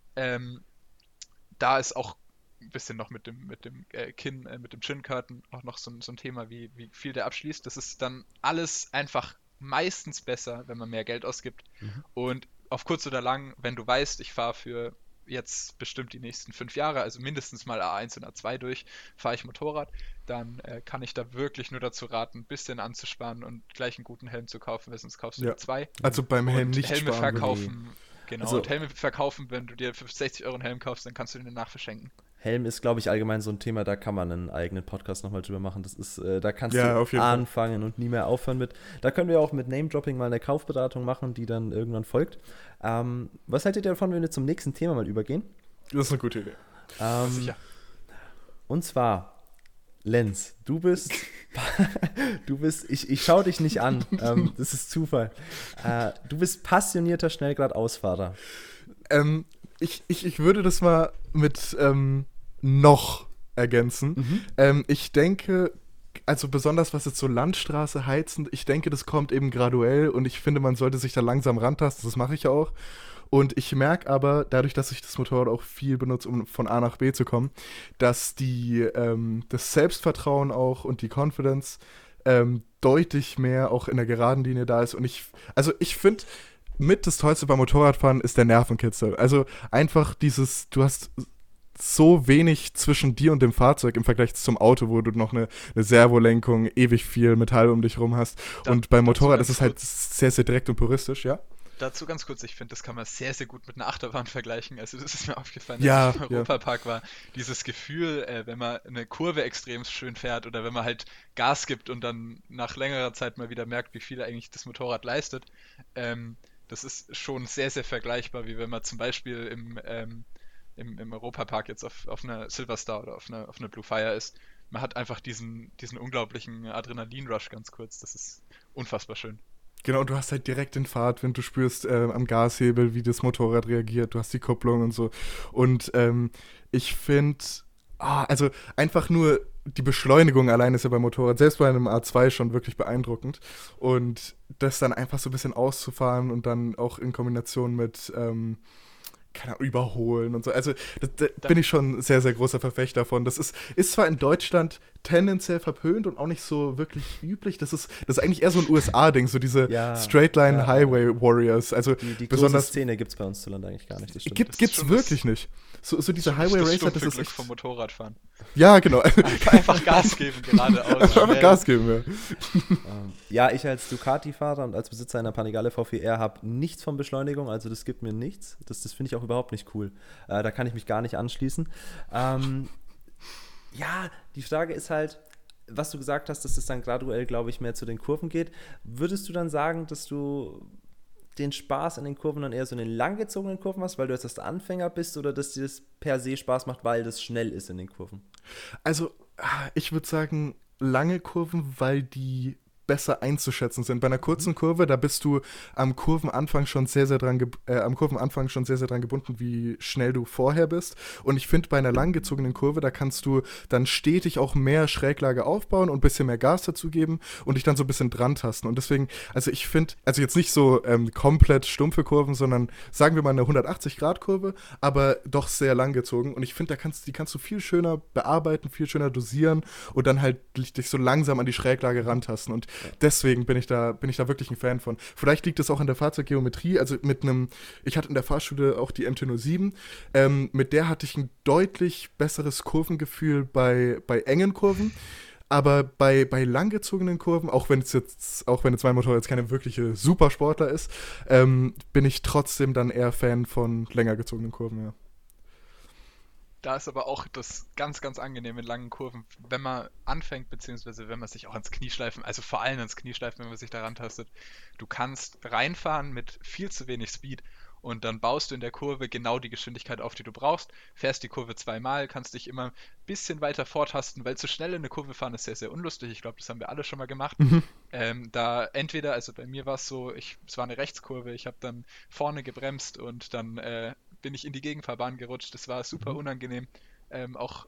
Da ist auch ein bisschen noch mit dem Kinn, mit dem Chin-Curtain auch noch so ein Thema, wie viel der abschließt. Das ist dann alles einfach meistens besser, wenn man mehr Geld ausgibt. Und auf kurz oder lang, wenn du weißt, ich fahre für jetzt bestimmt die nächsten 5 Jahre, also mindestens mal A1 und A2 durch, fahre ich Motorrad, dann kann ich da wirklich nur dazu raten, ein bisschen anzusparen und gleich einen guten Helm zu kaufen, weil sonst kaufst du dir 2. Also beim Helm Und nicht Helme sparen. verkaufen, genau. Also- Und Helme verkaufen, wenn du dir für 60 Euro einen Helm kaufst, dann kannst du den danach verschenken. Helm ist, glaube ich, allgemein so ein Thema, da kann man einen eigenen Podcast nochmal drüber machen. Das ist, da kannst Ja, du auf jeden Fall. anfangen und nie mehr aufhören mit. Da können wir auch mit Name-Dropping mal eine Kaufberatung machen, die dann irgendwann folgt. Was haltet ihr davon, wenn wir zum nächsten Thema mal übergehen? Das ist eine gute Idee. Sicher. Und zwar, Lenz, du bist, ich schaue dich nicht an, das ist Zufall. Du bist passionierter Schnellgradausfahrer. Ich würde das mal mit noch ergänzen. Ich denke, also besonders was jetzt so Landstraße heizen, ich denke, das kommt eben graduell und ich finde, man sollte sich da langsam rantasten, das mache ich ja auch. Und ich merke aber, dadurch, dass ich das Motorrad auch viel benutze, um von A nach B zu kommen, dass das Selbstvertrauen auch und die Confidence deutlich mehr auch in der geraden Linie da ist. Und ich finde, mit das Tollste beim Motorradfahren ist der Nervenkitzel. Also einfach du hast so wenig zwischen dir und dem Fahrzeug im Vergleich zum Auto, wo du noch eine Servolenkung, ewig viel Metall um dich rum hast. Und beim Motorrad ist es halt sehr, sehr direkt und puristisch, ja? Dazu ganz kurz, ich finde, das kann man sehr, sehr gut mit einer Achterbahn vergleichen. Also das ist mir aufgefallen, Ja, als ich im Europapark war. Dieses Gefühl, wenn man eine Kurve extrem schön fährt oder wenn man halt Gas gibt und dann nach längerer Zeit mal wieder merkt, wie viel eigentlich das Motorrad leistet. Das ist schon sehr, sehr vergleichbar, wie wenn man zum Beispiel im Europapark jetzt auf einer Silverstar oder auf einer Blue Fire ist. Man hat einfach diesen unglaublichen Adrenalin-Rush ganz kurz. Das ist unfassbar schön. Genau, du hast halt direkt den Fahrtwind, du spürst am Gashebel, wie das Motorrad reagiert, du hast die Kupplung und so. Und ich finde, also einfach nur die Beschleunigung allein ist ja beim Motorrad, selbst bei einem A2 schon wirklich beeindruckend. Und das dann einfach so ein bisschen auszufahren und dann auch in Kombination mit keine Ahnung, überholen und so. Also da bin ich schon sehr, sehr großer Verfechter von. Das ist zwar in Deutschland tendenziell verpönt und auch nicht so wirklich üblich. Das ist eigentlich eher so ein USA-Ding, so diese Ja, Straight-Line-Highway Warriors. Also Die große besonders Szene gibt es bei uns zu Land eigentlich gar nicht. Das stimmt. gibt's schon wirklich nicht. So diese Highway Racer, das ist Glück echt. vom Motorradfahren. Ja, genau. Einfach Gas geben, geradeaus. Einfach Gas geben, ja. Ja, ich als Ducati-Fahrer und als Besitzer einer Panigale V4R habe nichts von Beschleunigung, also das gibt mir nichts. Das finde ich auch überhaupt nicht cool. Da kann ich mich gar nicht anschließen. Ja, die Frage ist halt, was du gesagt hast, dass es dann graduell, glaube ich, mehr zu den Kurven geht. Würdest du dann sagen, dass du den Spaß in den Kurven dann eher so in den langgezogenen Kurven hast, weil du jetzt erst Anfänger bist, oder dass dir das per se Spaß macht, weil das schnell ist in den Kurven? Also, ich würde sagen, lange Kurven, weil die besser einzuschätzen sind. Bei einer kurzen Kurve, da bist du am Kurvenanfang schon sehr, sehr dran gebunden, wie schnell du vorher bist. Und ich finde, bei einer langgezogenen Kurve, da kannst du dann stetig auch mehr Schräglage aufbauen und ein bisschen mehr Gas dazugeben und dich dann so ein bisschen dran tasten. Und deswegen, also ich finde, also jetzt nicht so komplett stumpfe Kurven, sondern sagen wir mal eine 180-Grad-Kurve, aber doch sehr langgezogen. Und ich finde, die kannst du viel schöner bearbeiten, viel schöner dosieren und dann halt dich so langsam an die Schräglage rantasten. Und deswegen bin ich da wirklich ein Fan von. Vielleicht liegt es auch an der Fahrzeuggeometrie. Also ich hatte in der Fahrschule auch die MT-07. Mit der hatte ich ein deutlich besseres Kurvengefühl bei engen Kurven. Aber bei langgezogenen Kurven, auch wenn mein Motorrad jetzt keine wirkliche Supersportler ist, bin ich trotzdem dann eher Fan von länger gezogenen Kurven, ja. Da ist aber auch das ganz, ganz angenehm in langen Kurven, wenn man anfängt, beziehungsweise wenn man sich auch ans Knie schleifen, also vor allem ans Knie schleifen, wenn man sich daran tastet. Du kannst reinfahren mit viel zu wenig Speed und dann baust du in der Kurve genau die Geschwindigkeit auf, die du brauchst, fährst die Kurve zweimal, kannst dich immer ein bisschen weiter vortasten, weil zu schnell in eine Kurve fahren ist sehr, sehr unlustig. Ich glaube, das haben wir alle schon mal gemacht. Da entweder, also bei mir war es so, es war eine Rechtskurve, ich habe dann vorne gebremst und dann bin ich in die Gegenfahrbahn gerutscht. Das war super unangenehm. Auch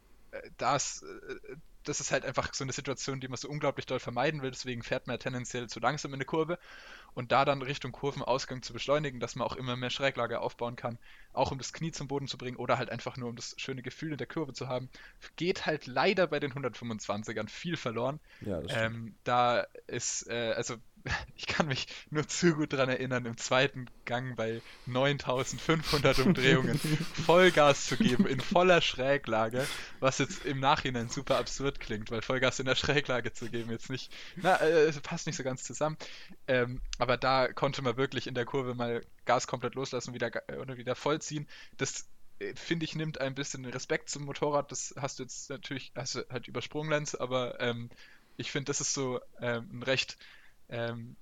das ist halt einfach so eine Situation, die man so unglaublich doll vermeiden will. Deswegen fährt man ja tendenziell zu langsam in eine Kurve. Und da dann Richtung Kurvenausgang zu beschleunigen, dass man auch immer mehr Schräglage aufbauen kann, auch um das Knie zum Boden zu bringen oder halt einfach nur um das schöne Gefühl in der Kurve zu haben, geht halt leider bei den 125ern viel verloren. Ja, das stimmt. Da ist, also ich kann mich nur zu gut dran erinnern, im zweiten Gang bei 9500 Umdrehungen Vollgas zu geben in voller Schräglage, was jetzt im Nachhinein super absurd klingt, weil Vollgas in der Schräglage zu geben jetzt nicht, passt nicht so ganz zusammen. Aber da konnte man wirklich in der Kurve mal Gas komplett loslassen oder wieder vollziehen. Das finde ich, nimmt ein bisschen Respekt zum Motorrad. Das hast du jetzt natürlich, hast du halt übersprungen, Lenz, aber ich finde, das ist so ein recht ein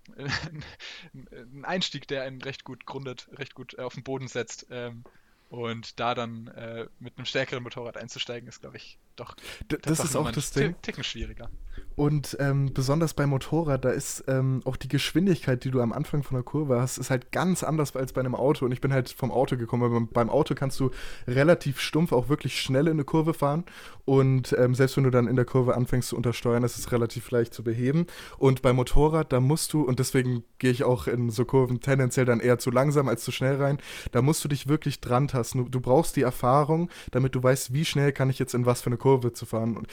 Einstieg, der einen recht gut grundet, recht gut auf den Boden setzt. Und da dann mit einem stärkeren Motorrad einzusteigen, ist, glaube ich, doch Das ist auch das Ding. Ticken schwieriger. Und besonders beim Motorrad, da ist auch die Geschwindigkeit, die du am Anfang von der Kurve hast, ist halt ganz anders als bei einem Auto. Und ich bin halt vom Auto gekommen, weil beim Auto kannst du relativ stumpf auch wirklich schnell in eine Kurve fahren. Und selbst wenn du dann in der Kurve anfängst zu untersteuern, ist es relativ leicht zu beheben. Und beim Motorrad, da musst du, und deswegen gehe ich auch in so Kurven tendenziell dann eher zu langsam als zu schnell rein, da musst du dich wirklich dran tasten. Du brauchst die Erfahrung, damit du weißt, wie schnell kann ich jetzt in was für eine Kurve fahren.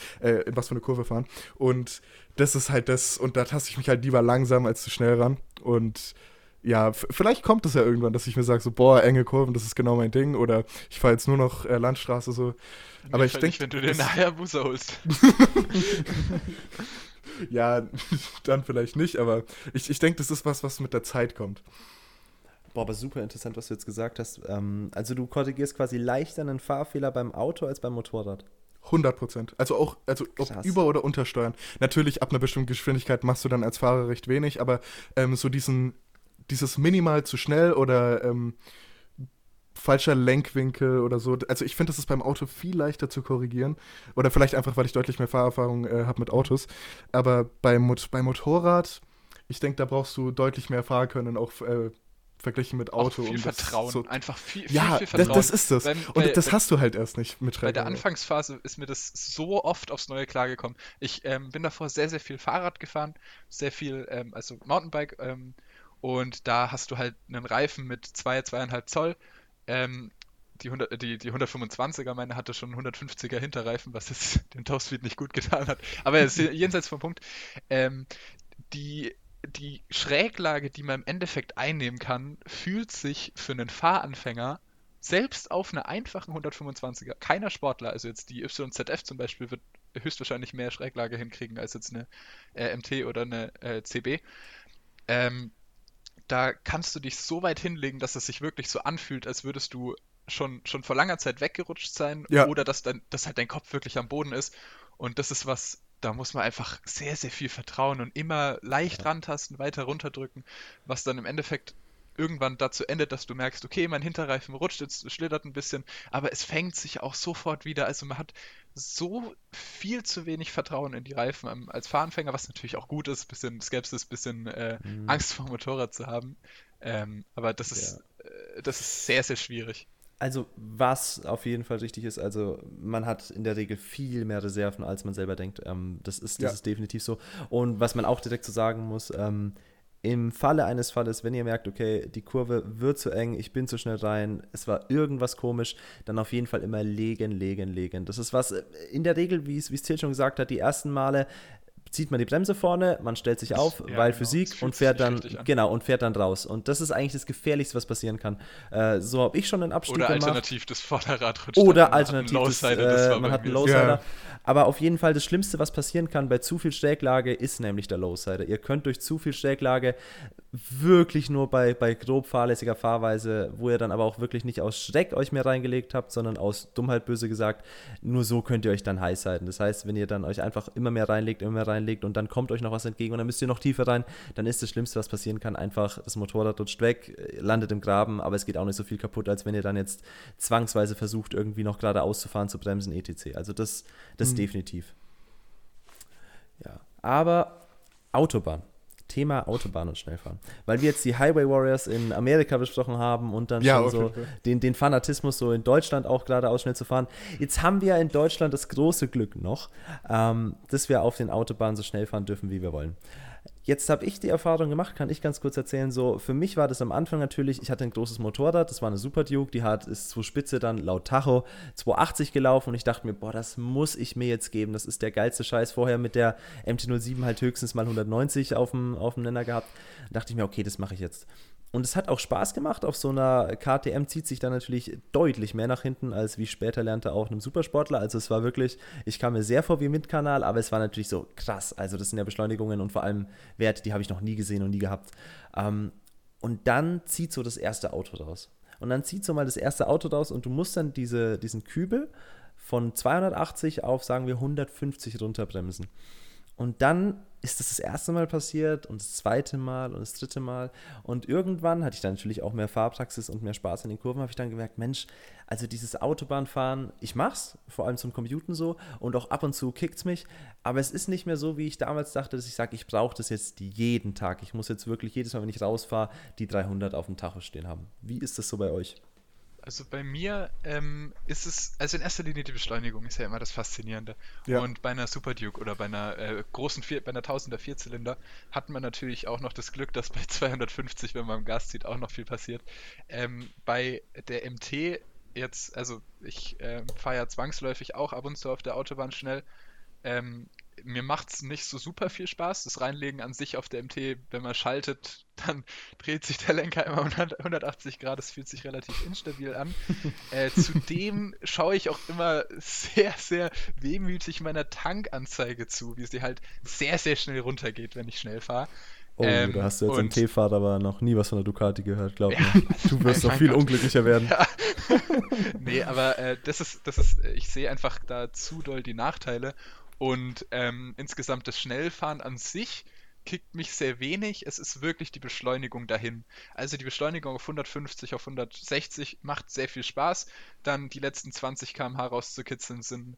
Und das ist halt das, und da taste ich mich halt lieber langsam als zu schnell ran. Und ja, vielleicht kommt es ja irgendwann, dass ich mir sage, so, boah, enge Kurven, das ist genau mein Ding. Oder ich fahre jetzt nur noch Landstraße so. Aber ich denke, wenn du den Hayabusa holst. Ja, dann vielleicht nicht, aber ich denke, das ist was mit der Zeit kommt. Boah, aber super interessant, was du jetzt gesagt hast. Also du korrigierst quasi leichter einen Fahrfehler beim Auto als beim Motorrad. 100%. Also ob über- oder untersteuern. Natürlich, ab einer bestimmten Geschwindigkeit machst du dann als Fahrer recht wenig, aber so dieses minimal zu schnell oder falscher Lenkwinkel oder so. Also ich finde, das ist beim Auto viel leichter zu korrigieren. Oder vielleicht einfach, weil ich deutlich mehr Fahrerfahrung habe mit Autos. Aber beim Motorrad, ich denke, da brauchst du deutlich mehr Fahrkönnen, auch verglichen mit Auto. Auch viel Vertrauen. Einfach viel Vertrauen. Das ist das. Und das hast du halt erst nicht mit Bei der Anfangsphase ist mir das so oft aufs Neue klargekommen. Ich bin davor sehr, sehr viel Fahrrad gefahren, sehr viel, also Mountainbike, und da hast du halt einen Reifen mit 2,5 Zoll. die 125er, meine hatte schon 150er Hinterreifen, was jetzt dem Topspeed nicht gut getan hat. Aber es ist jenseits vom Punkt. Ähm, die, die Schräglage, die man im Endeffekt einnehmen kann, fühlt sich für einen Fahranfänger selbst auf einer einfachen 125er, keiner Sportler, also jetzt die YZF zum Beispiel, wird höchstwahrscheinlich mehr Schräglage hinkriegen als jetzt eine MT oder eine CB. Ähm, Da kannst du dich so weit hinlegen, dass es sich wirklich so anfühlt, als würdest du schon vor langer Zeit weggerutscht sein Ja, oder dass halt dein Kopf wirklich am Boden ist. Und das ist was, da muss man einfach sehr, sehr viel vertrauen und immer leicht Ja, rantasten, weiter runterdrücken, was dann im Endeffekt irgendwann dazu endet, dass du merkst, okay, mein Hinterreifen rutscht jetzt, schlittert ein bisschen, aber es fängt sich auch sofort wieder. Also man hat so viel zu wenig Vertrauen in die Reifen als Fahranfänger, was natürlich auch gut ist, bisschen Skepsis, bisschen mm, Angst vor dem Motorrad zu haben. Aber ja. das ist sehr, sehr schwierig. Also, was auf jeden Fall richtig ist, also man hat in der Regel viel mehr Reserven, als man selber denkt. Das ja. ist definitiv so. Und was man auch direkt so sagen muss, im Falle eines Falles, wenn ihr merkt, okay, die Kurve wird zu eng, ich bin zu schnell rein, es war irgendwas komisch, dann auf jeden Fall immer legen, legen, legen. Das ist was, in der Regel, wie es Till schon gesagt hat, die ersten Male zieht man die Bremse vorne, man stellt sich auf, Ja, weil genau. Es Physik fühlt und sich fährt dann, richtig an. genau, und fährt dann raus. Und das ist eigentlich das Gefährlichste, was passieren kann. So habe ich schon einen Abstieg Oder gemacht. alternativ das Vorderrad rutscht ab Oder und man hat einen alternativ, Lowsider, das war man bei hat einen mir so. Lowsider. Ja, Aber auf jeden Fall das Schlimmste, was passieren kann bei zu viel Schräglage, ist nämlich der Lowsider. Ihr könnt durch zu viel Schräglage wirklich nur bei grob fahrlässiger Fahrweise, wo ihr dann aber auch wirklich nicht aus Schreck euch mehr reingelegt habt, sondern aus Dummheit böse gesagt, nur so könnt ihr euch dann heiß halten. Das heißt, wenn ihr dann euch einfach immer mehr reinlegt und dann kommt euch noch was entgegen und dann müsst ihr noch tiefer rein, dann ist das Schlimmste, was passieren kann, einfach das Motorrad rutscht weg, landet im Graben, aber es geht auch nicht so viel kaputt, als wenn ihr dann jetzt zwangsweise versucht, irgendwie noch geradeaus zu fahren, zu bremsen, etc. Also das hm. definitiv. Ja, aber Autobahn. Thema Autobahn und Schnellfahren. Weil wir jetzt die Highway Warriors in Amerika besprochen haben und dann Ja, schon auf so jeden Fall. den Fanatismus so in Deutschland auch geradeaus schnell zu fahren. Jetzt haben wir in Deutschland das große Glück noch, dass wir auf den Autobahnen so schnell fahren dürfen, wie wir wollen. Jetzt habe ich die Erfahrung gemacht, kann ich ganz kurz erzählen, so für mich war das am Anfang natürlich, ich hatte ein großes Motorrad, das war eine Super Duke, ist zur Spitze dann laut Tacho 280 gelaufen und ich dachte mir, boah, das muss ich mir jetzt geben, das ist der geilste Scheiß, vorher mit der MT-07 halt höchstens mal 190 auf dem Nenner gehabt, da dachte ich mir, okay, das mache ich jetzt. Und es hat auch Spaß gemacht. Auf so einer KTM zieht sich dann natürlich deutlich mehr nach hinten, als wie ich später lernte, auch einem Supersportler. Also es war wirklich, ich kam mir sehr vor wie Mitkanal, aber es war natürlich so krass. Also das sind ja Beschleunigungen und vor allem Werte, die habe ich noch nie gesehen und nie gehabt. Und dann zieht so das erste Auto raus. Und dann zieht so mal das erste Auto raus und du musst dann diesen Kübel von 280 auf, sagen wir, 150 runterbremsen. Und dann ist das erste Mal passiert und das zweite Mal und das dritte Mal. Und irgendwann hatte ich dann natürlich auch mehr Fahrpraxis und mehr Spaß in den Kurven, habe ich dann gemerkt, Mensch, also dieses Autobahnfahren, ich mach's, vor allem zum Commuten so und auch ab und zu kickt's mich, aber es ist nicht mehr so, wie ich damals dachte, dass ich sage, ich brauche das jetzt jeden Tag. Ich muss jetzt wirklich jedes Mal, wenn ich rausfahre, die 300 auf dem Tacho stehen haben. Wie ist das so bei euch? Also bei mir ist es, also in erster Linie die Beschleunigung ist ja immer das Faszinierende. Ja. Und bei einer Super Duke oder bei einer bei einer Tausender Vierzylinder hat man natürlich auch noch das Glück, dass bei 250, wenn man am Gas zieht, auch noch viel passiert. Bei der MT jetzt, also ich fahre ja zwangsläufig auch ab und zu auf der Autobahn schnell. Ähm, Mir macht es nicht so super viel Spaß. Das Reinlegen an sich auf der MT, wenn man schaltet, dann dreht sich der Lenker immer 180 Grad. Das fühlt sich relativ instabil an. Zudem schaue ich auch immer sehr, sehr wehmütig meiner Tankanzeige zu, wie sie halt sehr, sehr schnell runtergeht, wenn ich schnell fahre. Oh, da hast du als Und MT-Fahrer aber noch nie was von der Ducati gehört, glaub ja, mir. Du wirst noch mein viel Gott. unglücklicher werden. Ja. Nee, aber ich sehe einfach da zu doll die Nachteile und insgesamt das Schnellfahren an sich kickt mich sehr wenig. Es ist wirklich die Beschleunigung dahin. Also die Beschleunigung auf 150, auf 160 macht sehr viel Spaß. Dann die letzten 20 km/h rauszukitzeln sind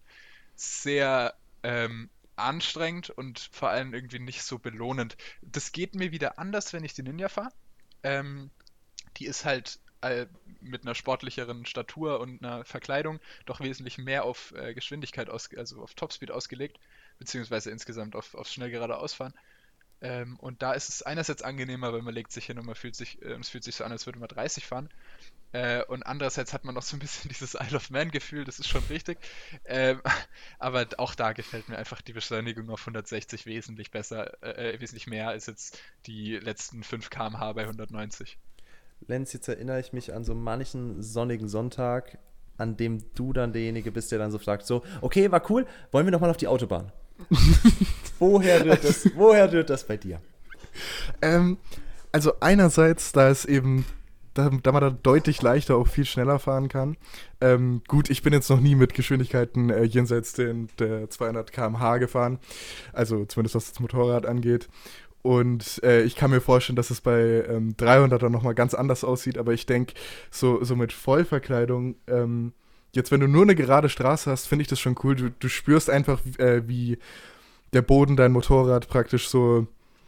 sehr anstrengend und vor allem irgendwie nicht so belohnend. Das geht mir wieder anders, wenn ich die Ninja fahre. Ähm, Die ist halt mit einer sportlicheren Statur und einer Verkleidung doch wesentlich mehr auf Geschwindigkeit, also auf Topspeed ausgelegt, beziehungsweise insgesamt aufs schnell geradeausfahren. Und da ist es einerseits angenehmer, weil man legt sich hin und es fühlt sich so an, als würde man 30 fahren. Und andererseits hat man noch so ein bisschen dieses Isle of Man-Gefühl, das ist schon richtig. Ähm, aber auch da gefällt mir einfach die Beschleunigung auf 160 wesentlich besser, wesentlich mehr als jetzt die letzten 5 km/h bei 190. Lenz, jetzt erinnere ich mich an so manchen sonnigen Sonntag, an dem du dann derjenige bist, der dann so fragt, so, okay, war cool, wollen wir noch mal auf die Autobahn? Woher rührt das bei dir? Also einerseits, da man da deutlich leichter auch viel schneller fahren kann. Gut, ich bin jetzt noch nie mit Geschwindigkeiten jenseits der 200 km/h gefahren, also zumindest was das Motorrad angeht. Und ich kann mir vorstellen, dass es bei 300er nochmal ganz anders aussieht, aber ich denke, so mit Vollverkleidung, jetzt wenn du nur eine gerade Straße hast, finde ich das schon cool. Du spürst einfach, wie der Boden dein Motorrad praktisch so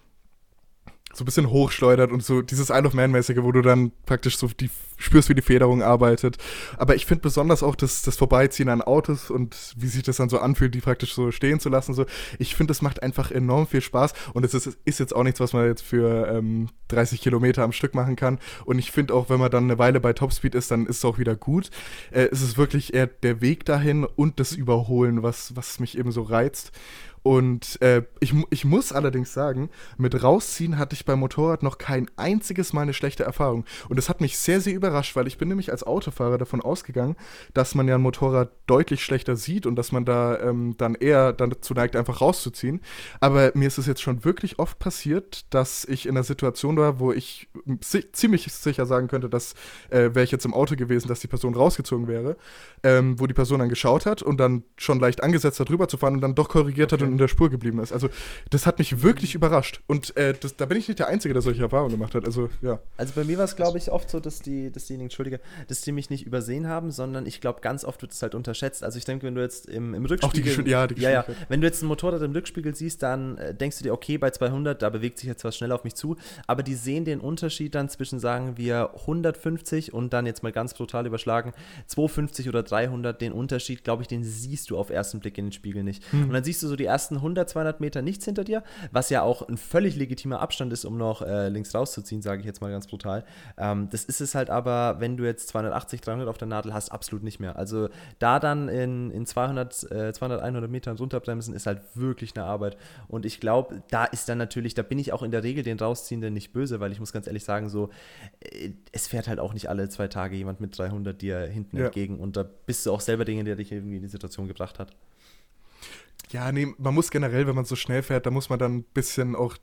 ein bisschen hochschleudert und so dieses Isle of Man-mäßige, wo du dann praktisch so spürst, wie die Federung arbeitet. Aber ich finde besonders auch das Vorbeiziehen an Autos und wie sich das dann so anfühlt, die praktisch so stehen zu lassen. So. Ich finde, das macht einfach enorm viel Spaß und es ist jetzt auch nichts, was man jetzt für 30 Kilometer am Stück machen kann. Und ich finde auch, wenn man dann eine Weile bei Topspeed ist, dann ist es auch wieder gut. Es ist wirklich eher der Weg dahin und das Überholen, was mich eben so reizt. Und ich muss allerdings sagen, mit Rausziehen hatte ich beim Motorrad noch kein einziges Mal eine schlechte Erfahrung. Und das hat mich sehr, sehr überrascht, weil ich bin nämlich als Autofahrer davon ausgegangen, dass man ja ein Motorrad deutlich schlechter sieht und dass man da dann eher dazu neigt, einfach rauszuziehen. Aber mir ist es jetzt schon wirklich oft passiert, dass ich in einer Situation war, wo ich ziemlich sicher sagen könnte, dass wäre ich jetzt im Auto gewesen, dass die Person rausgezogen wäre, wo die Person dann geschaut hat und dann schon leicht angesetzt hat, rüber zu fahren und dann doch korrigiert hat und in der Spur geblieben ist. Also das hat mich wirklich überrascht. Und da bin ich nicht der Einzige, der solche Erfahrungen gemacht hat. Also ja. Also bei mir war es, glaube ich, oft so, dass diejenigen, dass die mich nicht übersehen haben, sondern ich glaube, ganz oft wird es halt unterschätzt. Also ich denke, wenn du jetzt im Rückspiegel... Auch die Geschwindigkeit. Ja. Wenn du jetzt ein Motorrad im Rückspiegel siehst, dann denkst du dir, okay, bei 200, da bewegt sich jetzt was schnell auf mich zu. Aber die sehen den Unterschied dann zwischen, sagen wir, 150 und dann jetzt mal ganz brutal überschlagen, 250 oder 300, den Unterschied, glaube ich, den siehst du auf ersten Blick in den Spiegel nicht. Und dann siehst du so die ersten 100, 200 Meter nichts hinter dir, was ja auch ein völlig legitimer Abstand ist, um noch links rauszuziehen, sage ich jetzt mal ganz brutal. Das ist es halt aber, wenn du jetzt 280, 300 auf der Nadel hast, absolut nicht mehr. Also da dann in 200, 100 Metern runterbremsen, ist halt wirklich eine Arbeit. Und ich glaube, da ist dann natürlich, da bin ich auch in der Regel den Rausziehenden nicht böse, weil ich muss ganz ehrlich sagen, so, es fährt halt auch nicht alle 2 Tage jemand mit 300 dir hinten entgegen und da bist du auch selber derjenige, der dich irgendwie in die Situation gebracht hat. Ja, nee, man muss generell, wenn man so schnell fährt, da muss man dann ein bisschen auch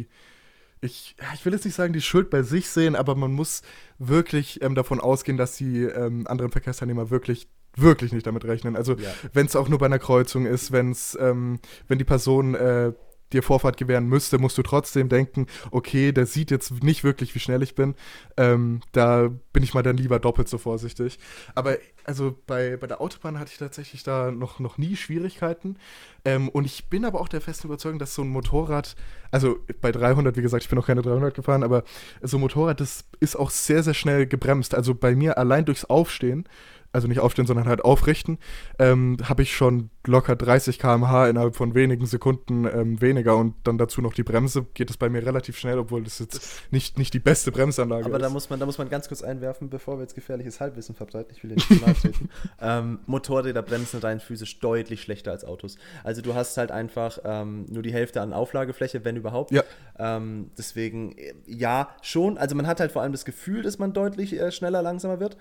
ich will jetzt nicht sagen, die Schuld bei sich sehen, aber man muss wirklich davon ausgehen, dass die anderen Verkehrsteilnehmer wirklich nicht damit rechnen. Also wenn es auch nur bei einer Kreuzung ist, wenn die Person dir Vorfahrt gewähren müsste, musst du trotzdem denken, okay, der sieht jetzt nicht wirklich, wie schnell ich bin. Da bin ich mal dann lieber doppelt so vorsichtig. Aber also bei der Autobahn hatte ich tatsächlich da noch nie Schwierigkeiten. Und ich bin aber auch der festen Überzeugung, dass so ein Motorrad, also bei 300, wie gesagt, ich bin noch keine 300 gefahren, aber so ein Motorrad, das ist auch sehr, sehr schnell gebremst. Also bei mir allein durchs Aufstehen, also nicht aufstehen, sondern halt aufrichten, habe ich schon locker 30 km/h innerhalb von wenigen Sekunden weniger und dann dazu noch die Bremse, geht es bei mir relativ schnell, obwohl das jetzt nicht die beste Bremsanlage aber ist. Aber da muss man ganz kurz einwerfen, bevor wir jetzt gefährliches Halbwissen verbreiten, ich will dir nicht zu nahe treten. Motorräder bremsen rein physisch deutlich schlechter als Autos. Also du hast halt einfach nur die Hälfte an Auflagefläche, wenn überhaupt. Ja. Deswegen, ja, schon. Also man hat halt vor allem das Gefühl, dass man deutlich schneller, langsamer wird.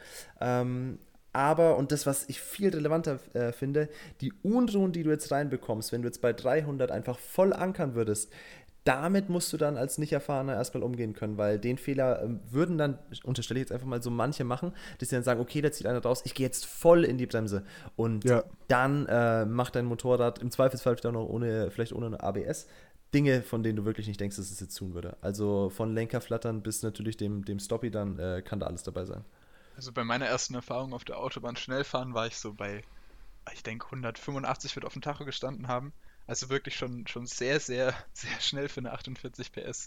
Aber, und das, was ich viel relevanter finde, die Unruhen, die du jetzt reinbekommst, wenn du jetzt bei 300 einfach voll ankern würdest, damit musst du dann als Nicht-Erfahrener erstmal umgehen können, weil den Fehler würden dann, unterstelle ich jetzt einfach mal so manche machen, dass sie dann sagen, okay, da zieht einer raus, ich gehe jetzt voll in die Bremse und dann macht dein Motorrad im Zweifelsfall vielleicht ohne eine ABS Dinge, von denen du wirklich nicht denkst, dass es jetzt tun würde. Also von Lenkerflattern bis natürlich dem Stoppie, dann kann da alles dabei sein. Also bei meiner ersten Erfahrung auf der Autobahn Schnellfahren war ich so bei, ich denke 185 wird auf dem Tacho gestanden haben. Also wirklich schon sehr, sehr, sehr schnell für eine 48 PS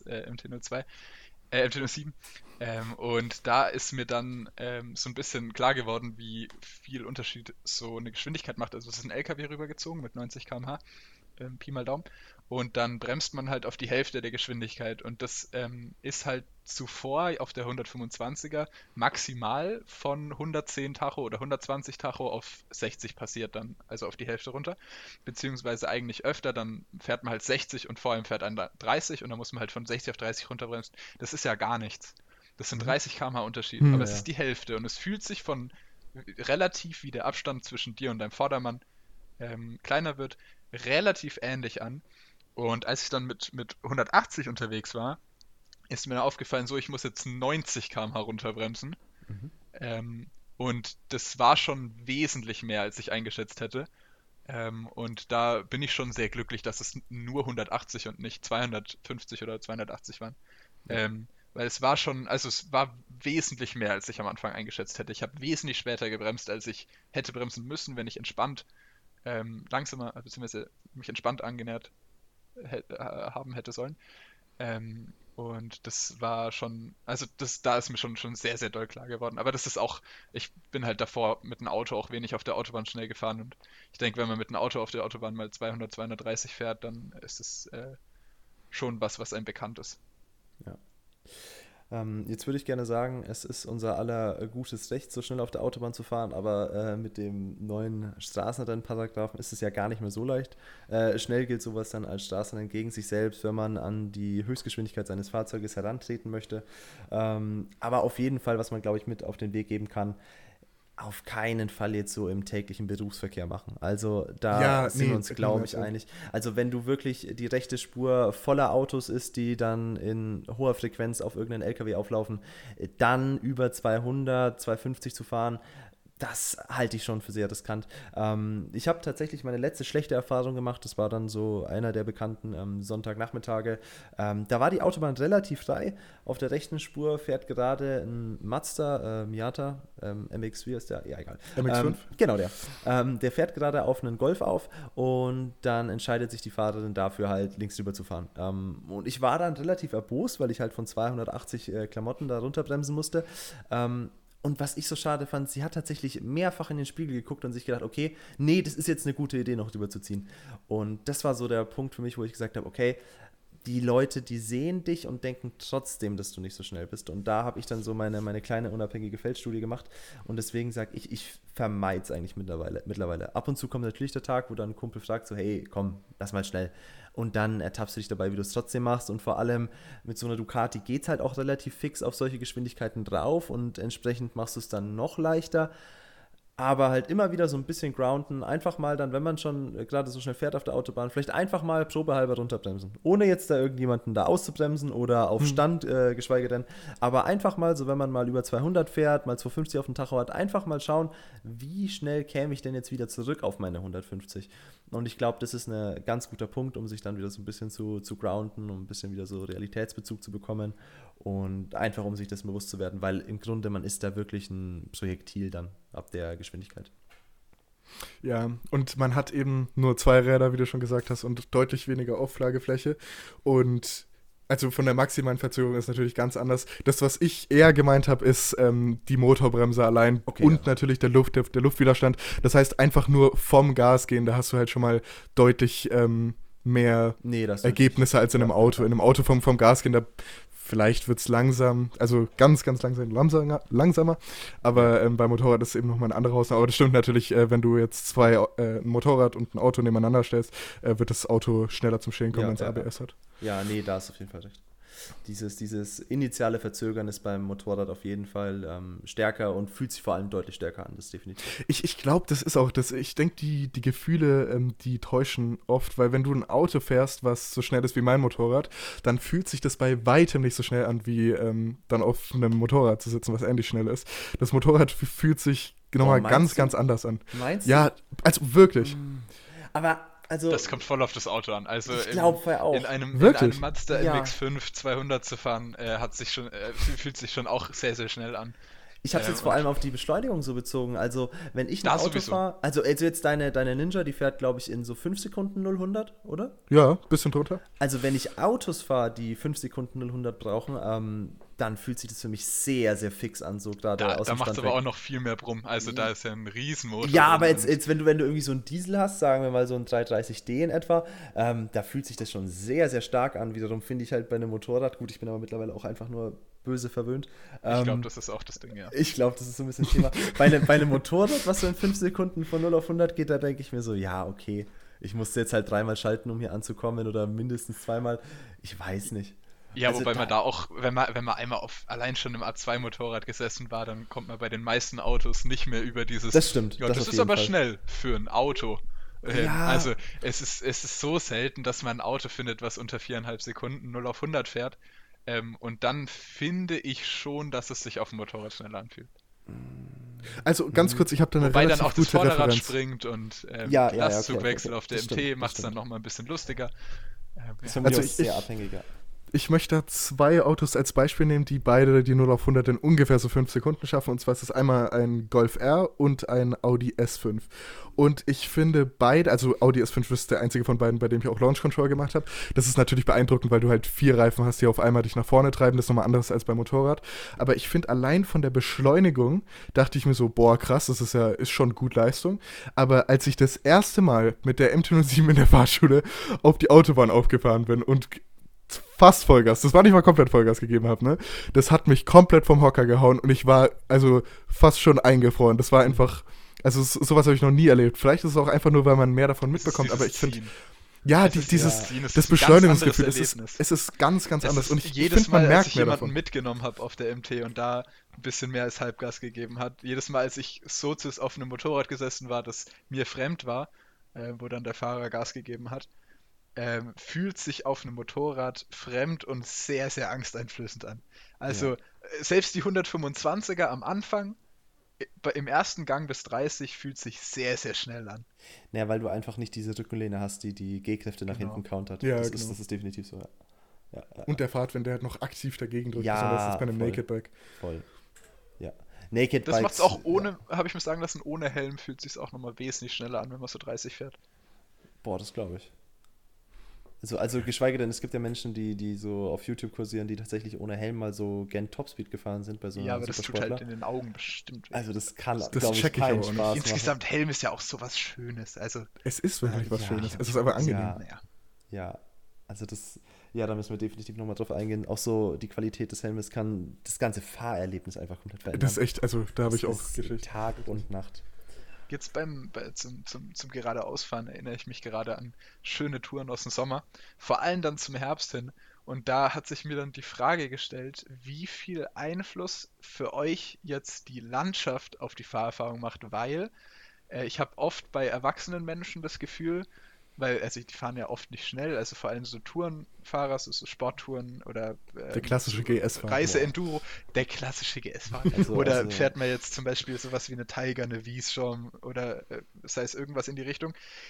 MT-07. Und da ist mir dann so ein bisschen klar geworden, wie viel Unterschied so eine Geschwindigkeit macht. Also es ist ein LKW rübergezogen mit 90 km/h, Pi mal Daumen. und dann bremst man halt auf die Hälfte der Geschwindigkeit und das ist halt zuvor auf der 125er maximal von 110 Tacho oder 120 Tacho auf 60 passiert dann, also auf die Hälfte runter, beziehungsweise eigentlich öfter, dann fährt man halt 60 und vor allem fährt ein 30 und dann muss man halt von 60 auf 30 runterbremsen. Das ist ja gar nichts. Das sind 30 km/h Unterschied, aber es Ja. ist die Hälfte und es fühlt sich von relativ, wie der Abstand zwischen dir und deinem Vordermann kleiner wird, relativ ähnlich an. Und als ich dann mit 180 unterwegs war, ist mir aufgefallen, so ich muss jetzt 90 km/h runterbremsen. Mhm. Und das war schon wesentlich mehr, als ich eingeschätzt hätte. Und da bin ich schon sehr glücklich, dass es nur 180 und nicht 250 oder 280 waren. Weil es war schon, also es war wesentlich mehr, als ich am Anfang eingeschätzt hätte. Ich habe wesentlich später gebremst, als ich hätte bremsen müssen, wenn ich entspannt langsamer, beziehungsweise mich entspannt angenähert haben hätte sollen. Und das war schon, also da ist mir schon sehr, sehr doll klar geworden. Aber das ist auch, ich bin halt davor mit dem Auto auch wenig auf der Autobahn schnell gefahren und ich denke, wenn man mit einem Auto auf der Autobahn mal 200, 230 fährt, dann ist es schon was einem bekannt ist. Ja. Jetzt würde ich gerne sagen, es ist unser aller gutes Recht, so schnell auf der Autobahn zu fahren, aber mit dem neuen Straßenrennparagraphen ist es ja gar nicht mehr so leicht. Schnell gilt sowas dann als Straßenrennen gegen sich selbst, wenn man an die Höchstgeschwindigkeit seines Fahrzeuges herantreten möchte. Aber auf jeden Fall, was man, glaube ich, mit auf den Weg geben kann, auf keinen Fall jetzt so im täglichen Berufsverkehr machen. Also da sind wir uns, glaube ich, einig. Also wenn du wirklich die rechte Spur voller Autos ist, die dann in hoher Frequenz auf irgendeinen LKW auflaufen, dann über 200, 250 zu fahren, das halte ich schon für sehr riskant. Ich habe tatsächlich meine letzte schlechte Erfahrung gemacht. Das war dann so einer der bekannten Sonntagnachmittage. Da war die Autobahn relativ frei. Auf der rechten Spur fährt gerade ein Mazda Miata, MX-4 ist der, ja egal. MX-5? Genau der. Der fährt gerade auf einen Golf auf und dann entscheidet sich die Fahrerin dafür halt links rüber zu fahren. Und ich war dann relativ erbost, weil ich halt von 280 Klamotten da runterbremsen musste. Und was ich so schade fand, sie hat tatsächlich mehrfach in den Spiegel geguckt und sich gedacht, okay, nee, das ist jetzt eine gute Idee, noch drüber zu ziehen. Und das war so der Punkt für mich, wo ich gesagt habe, okay, die Leute, die sehen dich und denken trotzdem, dass du nicht so schnell bist. Und da habe ich dann so meine kleine unabhängige Feldstudie gemacht. Und deswegen sage ich vermeide es eigentlich mittlerweile. Ab und zu kommt natürlich der Tag, wo dann ein Kumpel fragt so, hey, komm, lass mal schnell. Und dann ertappst du dich dabei, wie du es trotzdem machst. Und vor allem mit so einer Ducati geht es halt auch relativ fix auf solche Geschwindigkeiten drauf. Und entsprechend machst du es dann noch leichter. Aber halt immer wieder so ein bisschen grounden, einfach mal dann, wenn man schon gerade so schnell fährt auf der Autobahn, vielleicht einfach mal probehalber runterbremsen. Ohne jetzt da irgendjemanden da auszubremsen oder auf Stand, geschweige denn. Aber einfach mal, so wenn man mal über 200 fährt, mal 250 auf dem Tacho hat, einfach mal schauen, wie schnell käme ich denn jetzt wieder zurück auf meine 150. Und ich glaube, das ist ein ganz guter Punkt, um sich dann wieder so ein bisschen zu grounden, um ein bisschen wieder so Realitätsbezug zu bekommen. Und einfach, um sich das bewusst zu werden, weil im Grunde man ist da wirklich ein Projektil dann ab der Geschwindigkeit. Ja, und man hat eben nur 2 Räder, wie du schon gesagt hast, und deutlich weniger Auflagefläche. Und also von der maximalen Verzögerung ist natürlich ganz anders. Das, was ich eher gemeint habe, ist die Motorbremse allein und natürlich der Luftwiderstand. Das heißt, einfach nur vom Gas gehen, da hast du halt schon mal deutlich mehr Ergebnisse als in einem Auto. In einem Auto vom Gas gehen, da vielleicht wird es langsam, also ganz, ganz langsamer. Aber beim Motorrad ist es eben nochmal eine andere Hausnummer. Aber das stimmt natürlich, wenn du jetzt ein Motorrad und ein Auto nebeneinander stellst, wird das Auto schneller zum Stehen kommen, wenn es ABS hat. Ja, nee, da hast du auf jeden Fall recht. Dieses initiale Verzögern ist beim Motorrad auf jeden Fall stärker und fühlt sich vor allem deutlich stärker an, das ist definitiv. Ich glaube, das ist auch das. Ich denke, die Gefühle, die täuschen oft, weil wenn du ein Auto fährst, was so schnell ist wie mein Motorrad, dann fühlt sich das bei weitem nicht so schnell an, wie dann auf einem Motorrad zu sitzen, was ähnlich schnell ist. Das Motorrad fühlt sich nochmal ganz, ganz anders an. Meinst du? Ja, also wirklich. Aber also, das kommt voll auf das Auto an. Also ich glaube auch. In einem Mazda MX-5 200 zu fahren, fühlt sich schon auch sehr, sehr schnell an. Ich habe es jetzt vor allem auf die Beschleunigung so bezogen. Also, wenn ich ein Auto fahre, also jetzt deine Ninja, die fährt, glaube ich, in so 5 Sekunden 0-100, oder? Ja, bisschen drunter. Also, wenn ich Autos fahre, die 5 Sekunden 0-100 brauchen, dann fühlt sich das für mich sehr, sehr fix an, so gerade aus Da dem macht es Stand aber weg. auch noch viel mehr Brumm. Also da ist ja ein Riesenmotor. Ja, aber drin jetzt wenn du irgendwie so einen Diesel hast, sagen wir mal so ein 330D in etwa, da fühlt sich das schon sehr, sehr stark an. Wiederum finde ich halt bei einem Motorrad, gut, ich bin aber mittlerweile auch einfach nur böse verwöhnt. ich glaube, das ist auch das Ding, ja. Ich glaube, das ist so ein bisschen Thema. Bei einem Motorrad, was so in 5 Sekunden von 0 auf 100 geht, da denke ich mir so, ja, okay, ich musste jetzt halt 3-mal schalten, um hier anzukommen oder mindestens 2-mal. Ich weiß nicht. Ja, Also wobei man da auch, wenn man einmal allein schon im A2-Motorrad gesessen war, dann kommt man bei den meisten Autos nicht mehr über dieses. Das stimmt, Ja, das das auf ist jeden aber Fall. schnell für ein Auto. Ja. Also es ist so selten, dass man ein Auto findet, was unter 4,5 Sekunden 0 auf 100 fährt. Und dann finde ich schon, dass es sich auf dem Motorrad schneller anfühlt. Also ganz kurz, ich habe da eine Wobei dann relativ auch das gute Vorderrad Referenz. springt und Ja, okay, Lastzugwechsel okay. auf der Das MT stimmt, macht es das dann stimmt. nochmal ein bisschen lustiger. Das ist Ja. von mir Also aus sehr abhängiger. Ich möchte da 2 Autos als Beispiel nehmen, die beide die 0 auf 100 in ungefähr so 5 Sekunden schaffen. Und zwar ist es einmal ein Golf R und ein Audi S5. Und ich finde beide, also Audi S5 ist der einzige von beiden, bei dem ich auch Launch Control gemacht habe. Das ist natürlich beeindruckend, weil du halt 4 Reifen hast, die auf einmal dich nach vorne treiben. Das ist nochmal anderes als beim Motorrad. Aber ich finde allein von der Beschleunigung, dachte ich mir so, boah, krass, das ist schon gut Leistung. Aber als ich das erste Mal mit der MT-07 in der Fahrschule auf die Autobahn aufgefahren bin und fast Vollgas, das war nicht mal komplett Vollgas gegeben habe, ne? Das hat mich komplett vom Hocker gehauen und ich war also fast schon eingefroren. Das war einfach, also sowas habe ich noch nie erlebt. Vielleicht ist es auch einfach nur, weil man mehr davon mitbekommt, aber ich finde, ja, Es ist dieses, dieses Ziehen, es das ist ein ganz Beschleunigungsgefühl, anderes es Erlebnis. ist ganz, ganz Es anders. ist Und ich jedes finde, man Mal, als merkt ich mehr jemanden davon. mitgenommen habe auf der MT und da ein bisschen mehr als Halbgas gegeben hat, jedes Mal, als ich Sozis auf einem Motorrad gesessen war, das mir fremd war, wo dann der Fahrer Gas gegeben hat, fühlt sich auf einem Motorrad fremd und sehr, sehr angsteinflößend an. Also selbst die 125er am Anfang, im ersten Gang bis 30, fühlt sich sehr, sehr schnell an. Naja, weil du einfach nicht diese Rückenlehne hast, die die G-Kräfte nach Genau. hinten countert. Ja, das genau. ist definitiv so, ja. Und der Fahrtwind, der halt noch aktiv dagegen drückt, Ja, besonders jetzt bei einem voll. Naked Bike. Voll. Ja. Naked Das macht Bikes, es auch ohne, habe ich mir sagen lassen, ohne Helm fühlt sich auch nochmal wesentlich schneller an, wenn man so 30 fährt. Boah, das glaube ich. Also geschweige denn, es gibt ja Menschen, die so auf YouTube kursieren, die tatsächlich ohne Helm mal so gen Topspeed gefahren sind bei so Ja, einem aber das tut Supersportler. halt in den Augen bestimmt weh. Also das kann, Das glaube ich, check ich keinen aber auch nicht. Spaß machen. Insgesamt Helm ist ja auch sowas Schönes. Also, Es ist wirklich was ja, Schönes. Es ist aber angenehm. ja. naja. Ja, also da müssen wir definitiv nochmal drauf eingehen. Auch so die Qualität des Helmes kann das ganze Fahrerlebnis einfach komplett verändern. Das ist echt, also da habe ich Das auch ist Geschichte. Tag und Nacht. Jetzt zum geradeausfahren erinnere ich mich gerade an schöne Touren aus dem Sommer, vor allem dann zum Herbst hin. Und da hat sich mir dann die Frage gestellt, wie viel Einfluss für euch jetzt die Landschaft auf die Fahrerfahrung macht, weil ich habe oft bei erwachsenen Menschen das Gefühl, weil, also die fahren ja oft nicht schnell, also vor allem so Tourenfahrer, so Sporttouren oder Der klassische GS-Fahrer. Reise-Enduro, der klassische GS-Fahrer. Oder Also- fährt man jetzt zum Beispiel sowas wie eine Tiger, eine Wiesschorm oder sei es irgendwas in die Richtung,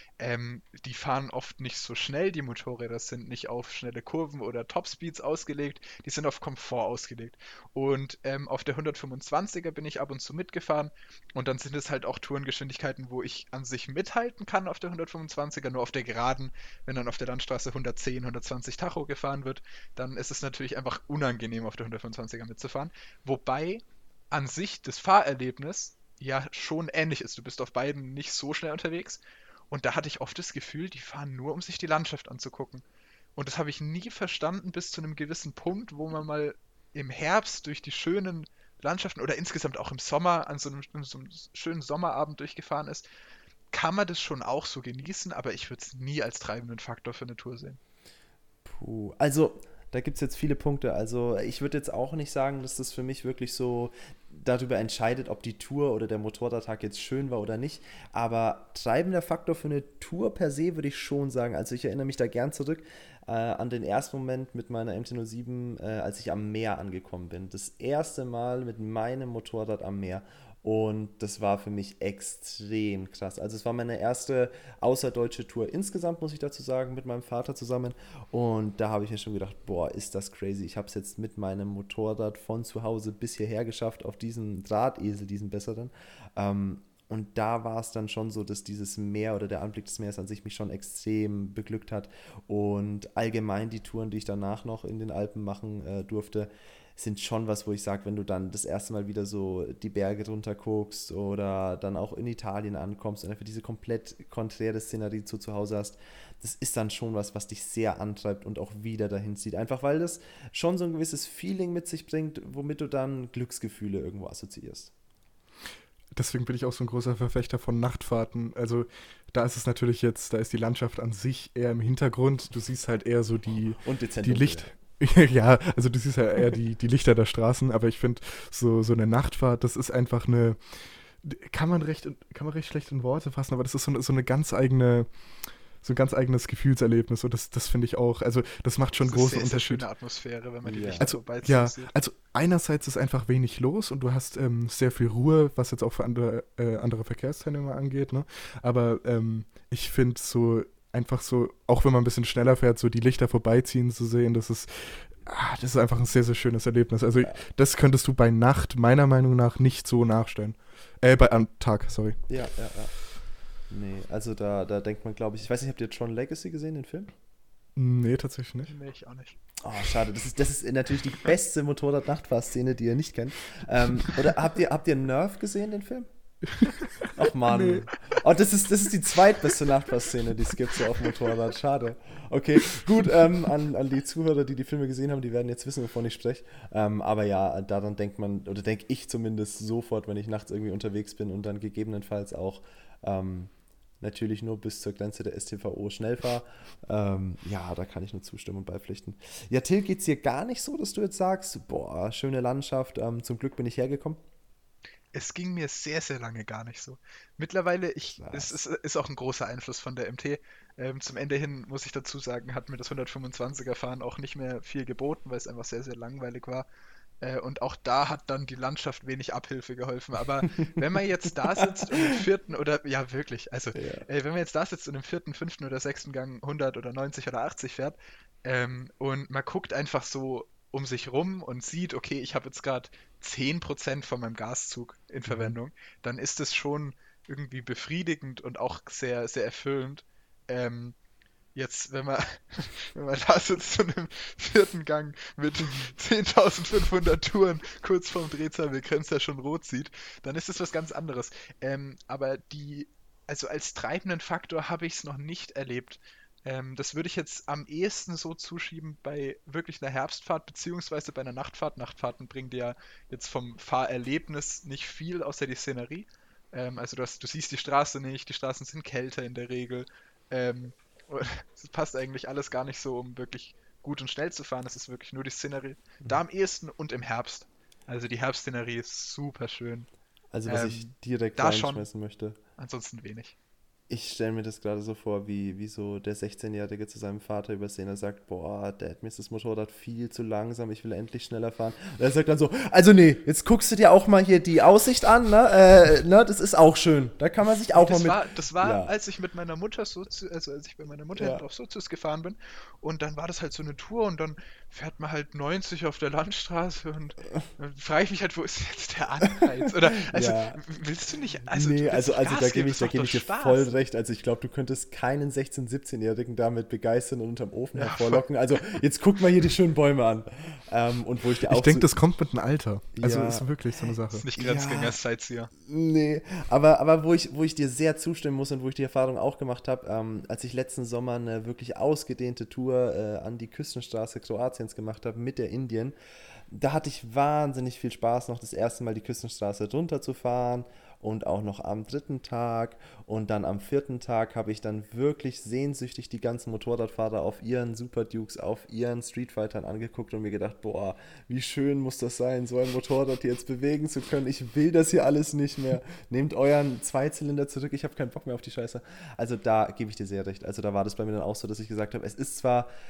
die fahren oft nicht so schnell, die Motorräder sind nicht auf schnelle Kurven oder Topspeeds ausgelegt, die sind auf Komfort ausgelegt. Und auf der 125er bin ich ab und zu mitgefahren und dann sind es halt auch Tourengeschwindigkeiten, wo ich an sich mithalten kann auf der 125er, nur auf der Geraden, wenn dann auf der Landstraße 110, 120 Tacho gefahren wird, dann ist es natürlich einfach unangenehm auf der 125er mitzufahren. Wobei an sich das Fahrerlebnis ja schon ähnlich ist. Du bist auf beiden nicht so schnell unterwegs. Und da hatte ich oft das Gefühl, die fahren nur, um sich die Landschaft anzugucken. Und das habe ich nie verstanden bis zu einem gewissen Punkt, wo man mal im Herbst durch die schönen Landschaften oder insgesamt auch im Sommer an so einem schönen Sommerabend durchgefahren ist. Kann man das schon auch so genießen, aber ich würde es nie als treibenden Faktor für eine Tour sehen. Puh, also da gibt es jetzt viele Punkte. Also ich würde jetzt auch nicht sagen, dass das für mich wirklich so darüber entscheidet, ob die Tour oder der Motorradtag jetzt schön war oder nicht. Aber treibender Faktor für eine Tour per se würde ich schon sagen. Also ich erinnere mich da gern zurück an den ersten Moment mit meiner MT-07, als ich am Meer angekommen bin. Das erste Mal mit meinem Motorrad am Meer. Und das war für mich extrem krass. Also es war meine erste außerdeutsche Tour insgesamt, muss ich dazu sagen, mit meinem Vater zusammen. Und da habe ich mir schon gedacht, boah, ist das crazy. Ich habe es jetzt mit meinem Motorrad von zu Hause bis hierher geschafft, auf diesem Drahtesel, diesen besseren. Und da war es dann schon so, dass dieses Meer oder der Anblick des Meeres an sich mich schon extrem beglückt hat. Und allgemein die Touren, die ich danach noch in den Alpen machen durfte, sind schon was, wo ich sage, wenn du dann das erste Mal wieder so die Berge runter guckst oder dann auch in Italien ankommst und einfach diese komplett konträre Szenerie zu Hause hast, das ist dann schon was dich sehr antreibt und auch wieder dahin zieht. Einfach weil das schon so ein gewisses Feeling mit sich bringt, womit du dann Glücksgefühle irgendwo assoziierst. Deswegen bin ich auch so ein großer Verfechter von Nachtfahrten. Also da ist es natürlich jetzt, da ist die Landschaft an sich eher im Hintergrund. Du siehst halt eher so die Licht. Ja, also du siehst ja eher die Lichter der Straßen, aber ich finde, so eine Nachtfahrt, das ist einfach kann man recht schlecht in Worte fassen, aber das ist so eine ganz eigene, so ein ganz eigenes Gefühlserlebnis und das finde ich auch, also das macht schon einen großen Unterschied. Sehr schöne Atmosphäre, wenn man die Lichter Also, vorbeiziehen sieht. also einerseits ist einfach wenig los und du hast sehr viel Ruhe, was jetzt auch für andere Verkehrsteilnehmer angeht, ne? Aber ich finde so einfach so, auch wenn man ein bisschen schneller fährt, so die Lichter vorbeiziehen zu sehen, das ist einfach ein sehr, sehr schönes Erlebnis. Also das könntest du bei Nacht meiner Meinung nach nicht so nachstellen. Am Tag, sorry. Ja. Nee, also da denkt man, glaube ich weiß nicht, habt ihr Tron Legacy gesehen, den Film? Nee, tatsächlich nicht. Nee, ich auch nicht. Oh, schade. Das ist natürlich die beste Motorrad-Nachtfahrszene, die ihr nicht kennt. Oder habt ihr Nerf gesehen, den Film? Ach Mann. Nee. Oh, das ist die zweitbeste Nachtfahrszene, die es gibt so auf dem Motorrad. Schade. Okay, gut, an die Zuhörer, die Filme gesehen haben, die werden jetzt wissen, wovon ich spreche. Aber ja, daran denkt man, oder denke ich zumindest sofort, wenn ich nachts irgendwie unterwegs bin und dann gegebenenfalls auch natürlich nur bis zur Grenze der StVO schnell fahre. Ja, da kann ich nur zustimmen und beipflichten. Ja, Till, geht's dir gar nicht so, dass du jetzt sagst, boah, schöne Landschaft, zum Glück bin ich hergekommen? Es ging mir sehr, sehr lange gar nicht so. Mittlerweile, es ist auch ein großer Einfluss von der MT. Zum Ende hin, muss ich dazu sagen, hat mir das 125er Fahren auch nicht mehr viel geboten, weil es einfach sehr, sehr langweilig war. Und auch da hat dann die Landschaft wenig Abhilfe geholfen. Aber wenn man jetzt da sitzt und im vierten oder, ja wirklich, also wenn man jetzt da sitzt und im vierten, fünften oder sechsten Gang 100 oder 90 oder 80 fährt und man guckt einfach so um sich rum und sieht, okay, ich habe jetzt gerade 10% von meinem Gaszug in Verwendung, dann ist es schon irgendwie befriedigend und auch sehr, sehr erfüllend. Jetzt, wenn man da sitzt zu einem vierten Gang mit 10.500 Touren kurz vorm Drehzahlbegrenzer schon rot sieht, dann ist es was ganz anderes. Aber also als treibenden Faktor habe ich es noch nicht erlebt. Das würde ich jetzt am ehesten so zuschieben bei wirklich einer Herbstfahrt, beziehungsweise bei einer Nachtfahrt. Nachtfahrten bringen dir ja jetzt vom Fahrerlebnis nicht viel, außer die Szenerie. Also du siehst die Straße nicht, die Straßen sind kälter in der Regel. Es passt eigentlich alles gar nicht so, um wirklich gut und schnell zu fahren. Es ist wirklich nur die Szenerie. Da am ehesten und im Herbst. Also die Herbstszenerie ist super schön. Also was ich direkt da reinschmeißen möchte. Ansonsten wenig. Ich stelle mir das gerade so vor, wie so der 16-Jährige zu seinem Vater übersehen. Er sagt, boah, Dad, mir ist das Motorrad viel zu langsam, ich will endlich schneller fahren. Und er sagt dann so, also nee, jetzt guckst du dir auch mal hier die Aussicht an, ne, das ist auch schön. Da kann man sich auch Das war, als ich mit meiner Mutter als ich bei meiner Mutter auf Sozius gefahren bin und dann war das halt so eine Tour und dann fährt man halt 90 auf der Landstraße und dann frage ich mich halt, wo ist jetzt der Anreiz? Oder, willst du nicht, nee, also da gebe ich dir voll recht. Also ich glaube, du könntest keinen 16-, 17-Jährigen damit begeistern und unterm Ofen hervorlocken. Also jetzt guck mal hier die schönen Bäume an. Und wo ich dir auch ich denke, das kommt mit dem Alter. Also ist wirklich so eine Sache. Das ist nicht Grenzgänger-Sightseer. Nee, aber wo ich dir sehr zustimmen muss und wo ich die Erfahrung auch gemacht habe, als ich letzten Sommer eine wirklich ausgedehnte Tour an die Küstenstraße Kroatiens gemacht habe mit der Indien, da hatte ich wahnsinnig viel Spaß, noch das erste Mal die Küstenstraße runterzufahren und auch noch am 3. Tag und dann am 4. Tag habe ich dann wirklich sehnsüchtig die ganzen Motorradfahrer auf ihren Super Dukes, auf ihren Streetfightern angeguckt und mir gedacht, boah, wie schön muss das sein, so ein Motorrad jetzt bewegen zu können. Ich will das hier alles nicht mehr. Nehmt euren Zweizylinder zurück, ich habe keinen Bock mehr auf die Scheiße. Also da gebe ich dir sehr recht. Also da war das bei mir dann auch so, dass ich gesagt habe, es ist zwar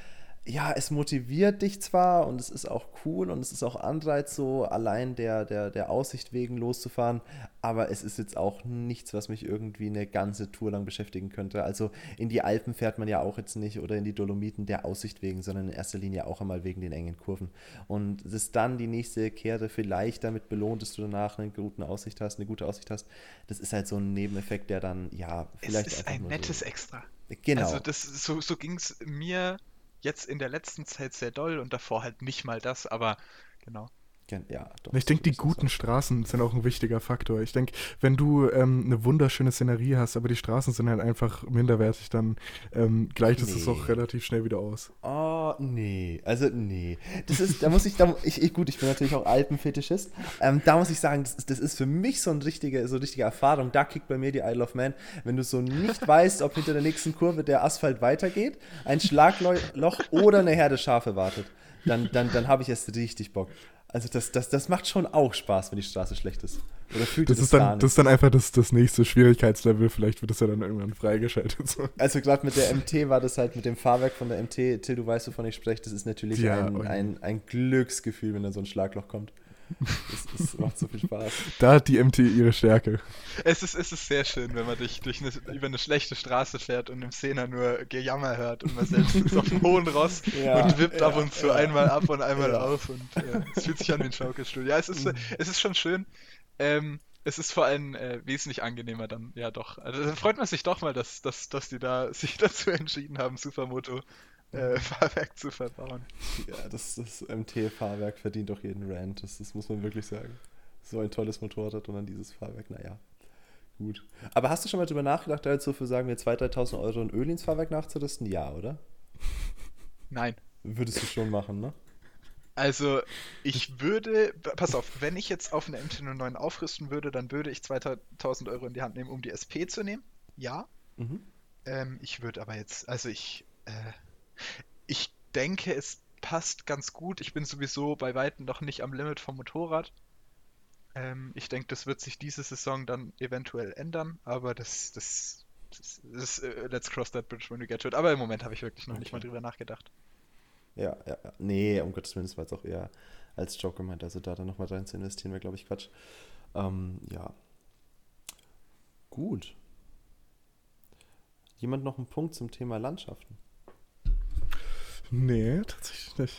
ja, es motiviert dich zwar und es ist auch cool und es ist auch Anreiz, so allein der Aussicht wegen loszufahren, aber es ist jetzt auch nichts, was mich irgendwie eine ganze Tour lang beschäftigen könnte. Also in die Alpen fährt man ja auch jetzt nicht oder in die Dolomiten der Aussicht wegen, sondern in erster Linie auch einmal wegen den engen Kurven. Und es ist dann die nächste Kehre vielleicht damit belohnt, dass du danach eine gute Aussicht hast, das ist halt so ein Nebeneffekt, der dann, ja, vielleicht Es ist einfach ein nur nettes so. Extra. Genau. Also so ging es mir jetzt in der letzten Zeit sehr doll und davor halt nicht mal das, aber genau. Ja, doch, Ich so denke, würde die ich auch guten sagen. Straßen sind auch ein wichtiger Faktor. Ich denke, wenn du eine wunderschöne Szenerie hast, aber die Straßen sind halt einfach minderwertig, dann gleicht es das auch Nee. relativ schnell wieder aus. Oh, nee. Also, nee. Das ist, gut, ich bin natürlich auch Alpenfetischist. Da muss ich sagen, das ist für mich so eine richtige Erfahrung. Da kickt bei mir die Isle of Man. Wenn du so nicht weißt, ob hinter der nächsten Kurve der Asphalt weitergeht, ein Schlagloch oder eine Herde Schafe wartet, dann habe ich erst richtig Bock. Also, das macht schon auch Spaß, wenn die Straße schlecht ist. Oder fühlt ihr Das ist gar dann, nicht? das ist dann einfach das nächste Schwierigkeitslevel. Vielleicht wird es ja dann irgendwann freigeschaltet. So. Also gerade mit der MT war das halt mit dem Fahrwerk von der MT, Till, du weißt, wovon ich spreche, das ist natürlich Ja, ein Glücksgefühl, wenn da so ein Schlagloch kommt. Das macht so viel Spaß. Da hat die MT ihre Stärke. Es ist sehr schön, wenn man über eine schlechte Straße fährt und im Szene nur Gejammer hört und man selbst ist auf dem hohen Ross Ja, und wippt ab und zu ja. einmal ab und einmal Ja. auf und es fühlt sich an wie ein Schaukelstuhl. Ja, es ist schon schön. Es ist vor allem wesentlich angenehmer dann, ja doch. Also dann freut man sich doch mal, dass die da sich dazu entschieden haben, Supermoto Fahrwerk zu verbauen. Ja, das MT-Fahrwerk verdient doch jeden Rant, das muss man wirklich sagen. So ein tolles Motorrad und dann dieses Fahrwerk, naja, gut. Aber hast du schon mal drüber nachgedacht, da jetzt so für, sagen wir, 2.000, 3.000 Euro ein Öl ins Fahrwerk nachzurüsten? Ja, oder? Nein. Würdest du schon machen, ne? Also, pass auf, wenn ich jetzt auf eine MT-09 aufrüsten würde, dann würde ich 2.000 Euro in die Hand nehmen, um die SP zu nehmen. Ja. Mhm. Ich würde aber jetzt, ich denke, es passt ganz gut. Ich bin sowieso bei Weitem noch nicht am Limit vom Motorrad. Ich denke, das wird sich diese Saison dann eventuell ändern, aber let's cross that bridge when we get to it. Aber im Moment habe ich wirklich noch nicht mal drüber nachgedacht. Ja. Nee, um Gottes Willen, das war jetzt auch eher als Joke gemeint. Also da dann nochmal rein zu investieren, wäre, glaube ich, Quatsch. Ja. Gut. Jemand noch einen Punkt zum Thema Landschaften? Nee, tatsächlich nicht.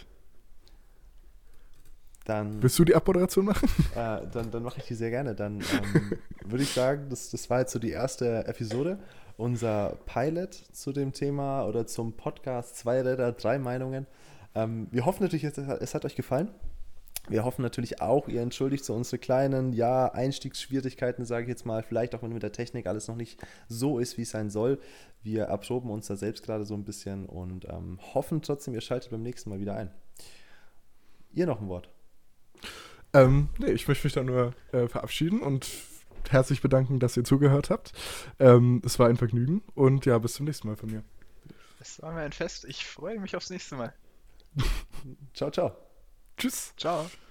Dann, Willst du die Abmoderation machen? dann mache ich die sehr gerne. Dann würde ich sagen, das war jetzt so die erste Episode. Unser Pilot zu dem Thema oder zum Podcast 2 Räder, 3 Meinungen. Wir hoffen natürlich, es hat euch gefallen. Wir hoffen natürlich auch, ihr entschuldigt so unsere kleinen, ja, Einstiegsschwierigkeiten, sage ich jetzt mal. Vielleicht auch, wenn mit der Technik alles noch nicht so ist, wie es sein soll. Wir erproben uns da selbst gerade so ein bisschen und hoffen trotzdem, ihr schaltet beim nächsten Mal wieder ein. Ihr noch ein Wort? Nee, ich möchte mich da nur verabschieden und herzlich bedanken, dass ihr zugehört habt. Es war ein Vergnügen und ja, bis zum nächsten Mal von mir. Es war mir ein Fest. Ich freue mich aufs nächste Mal. Ciao, ciao. Tschüss. Ciao.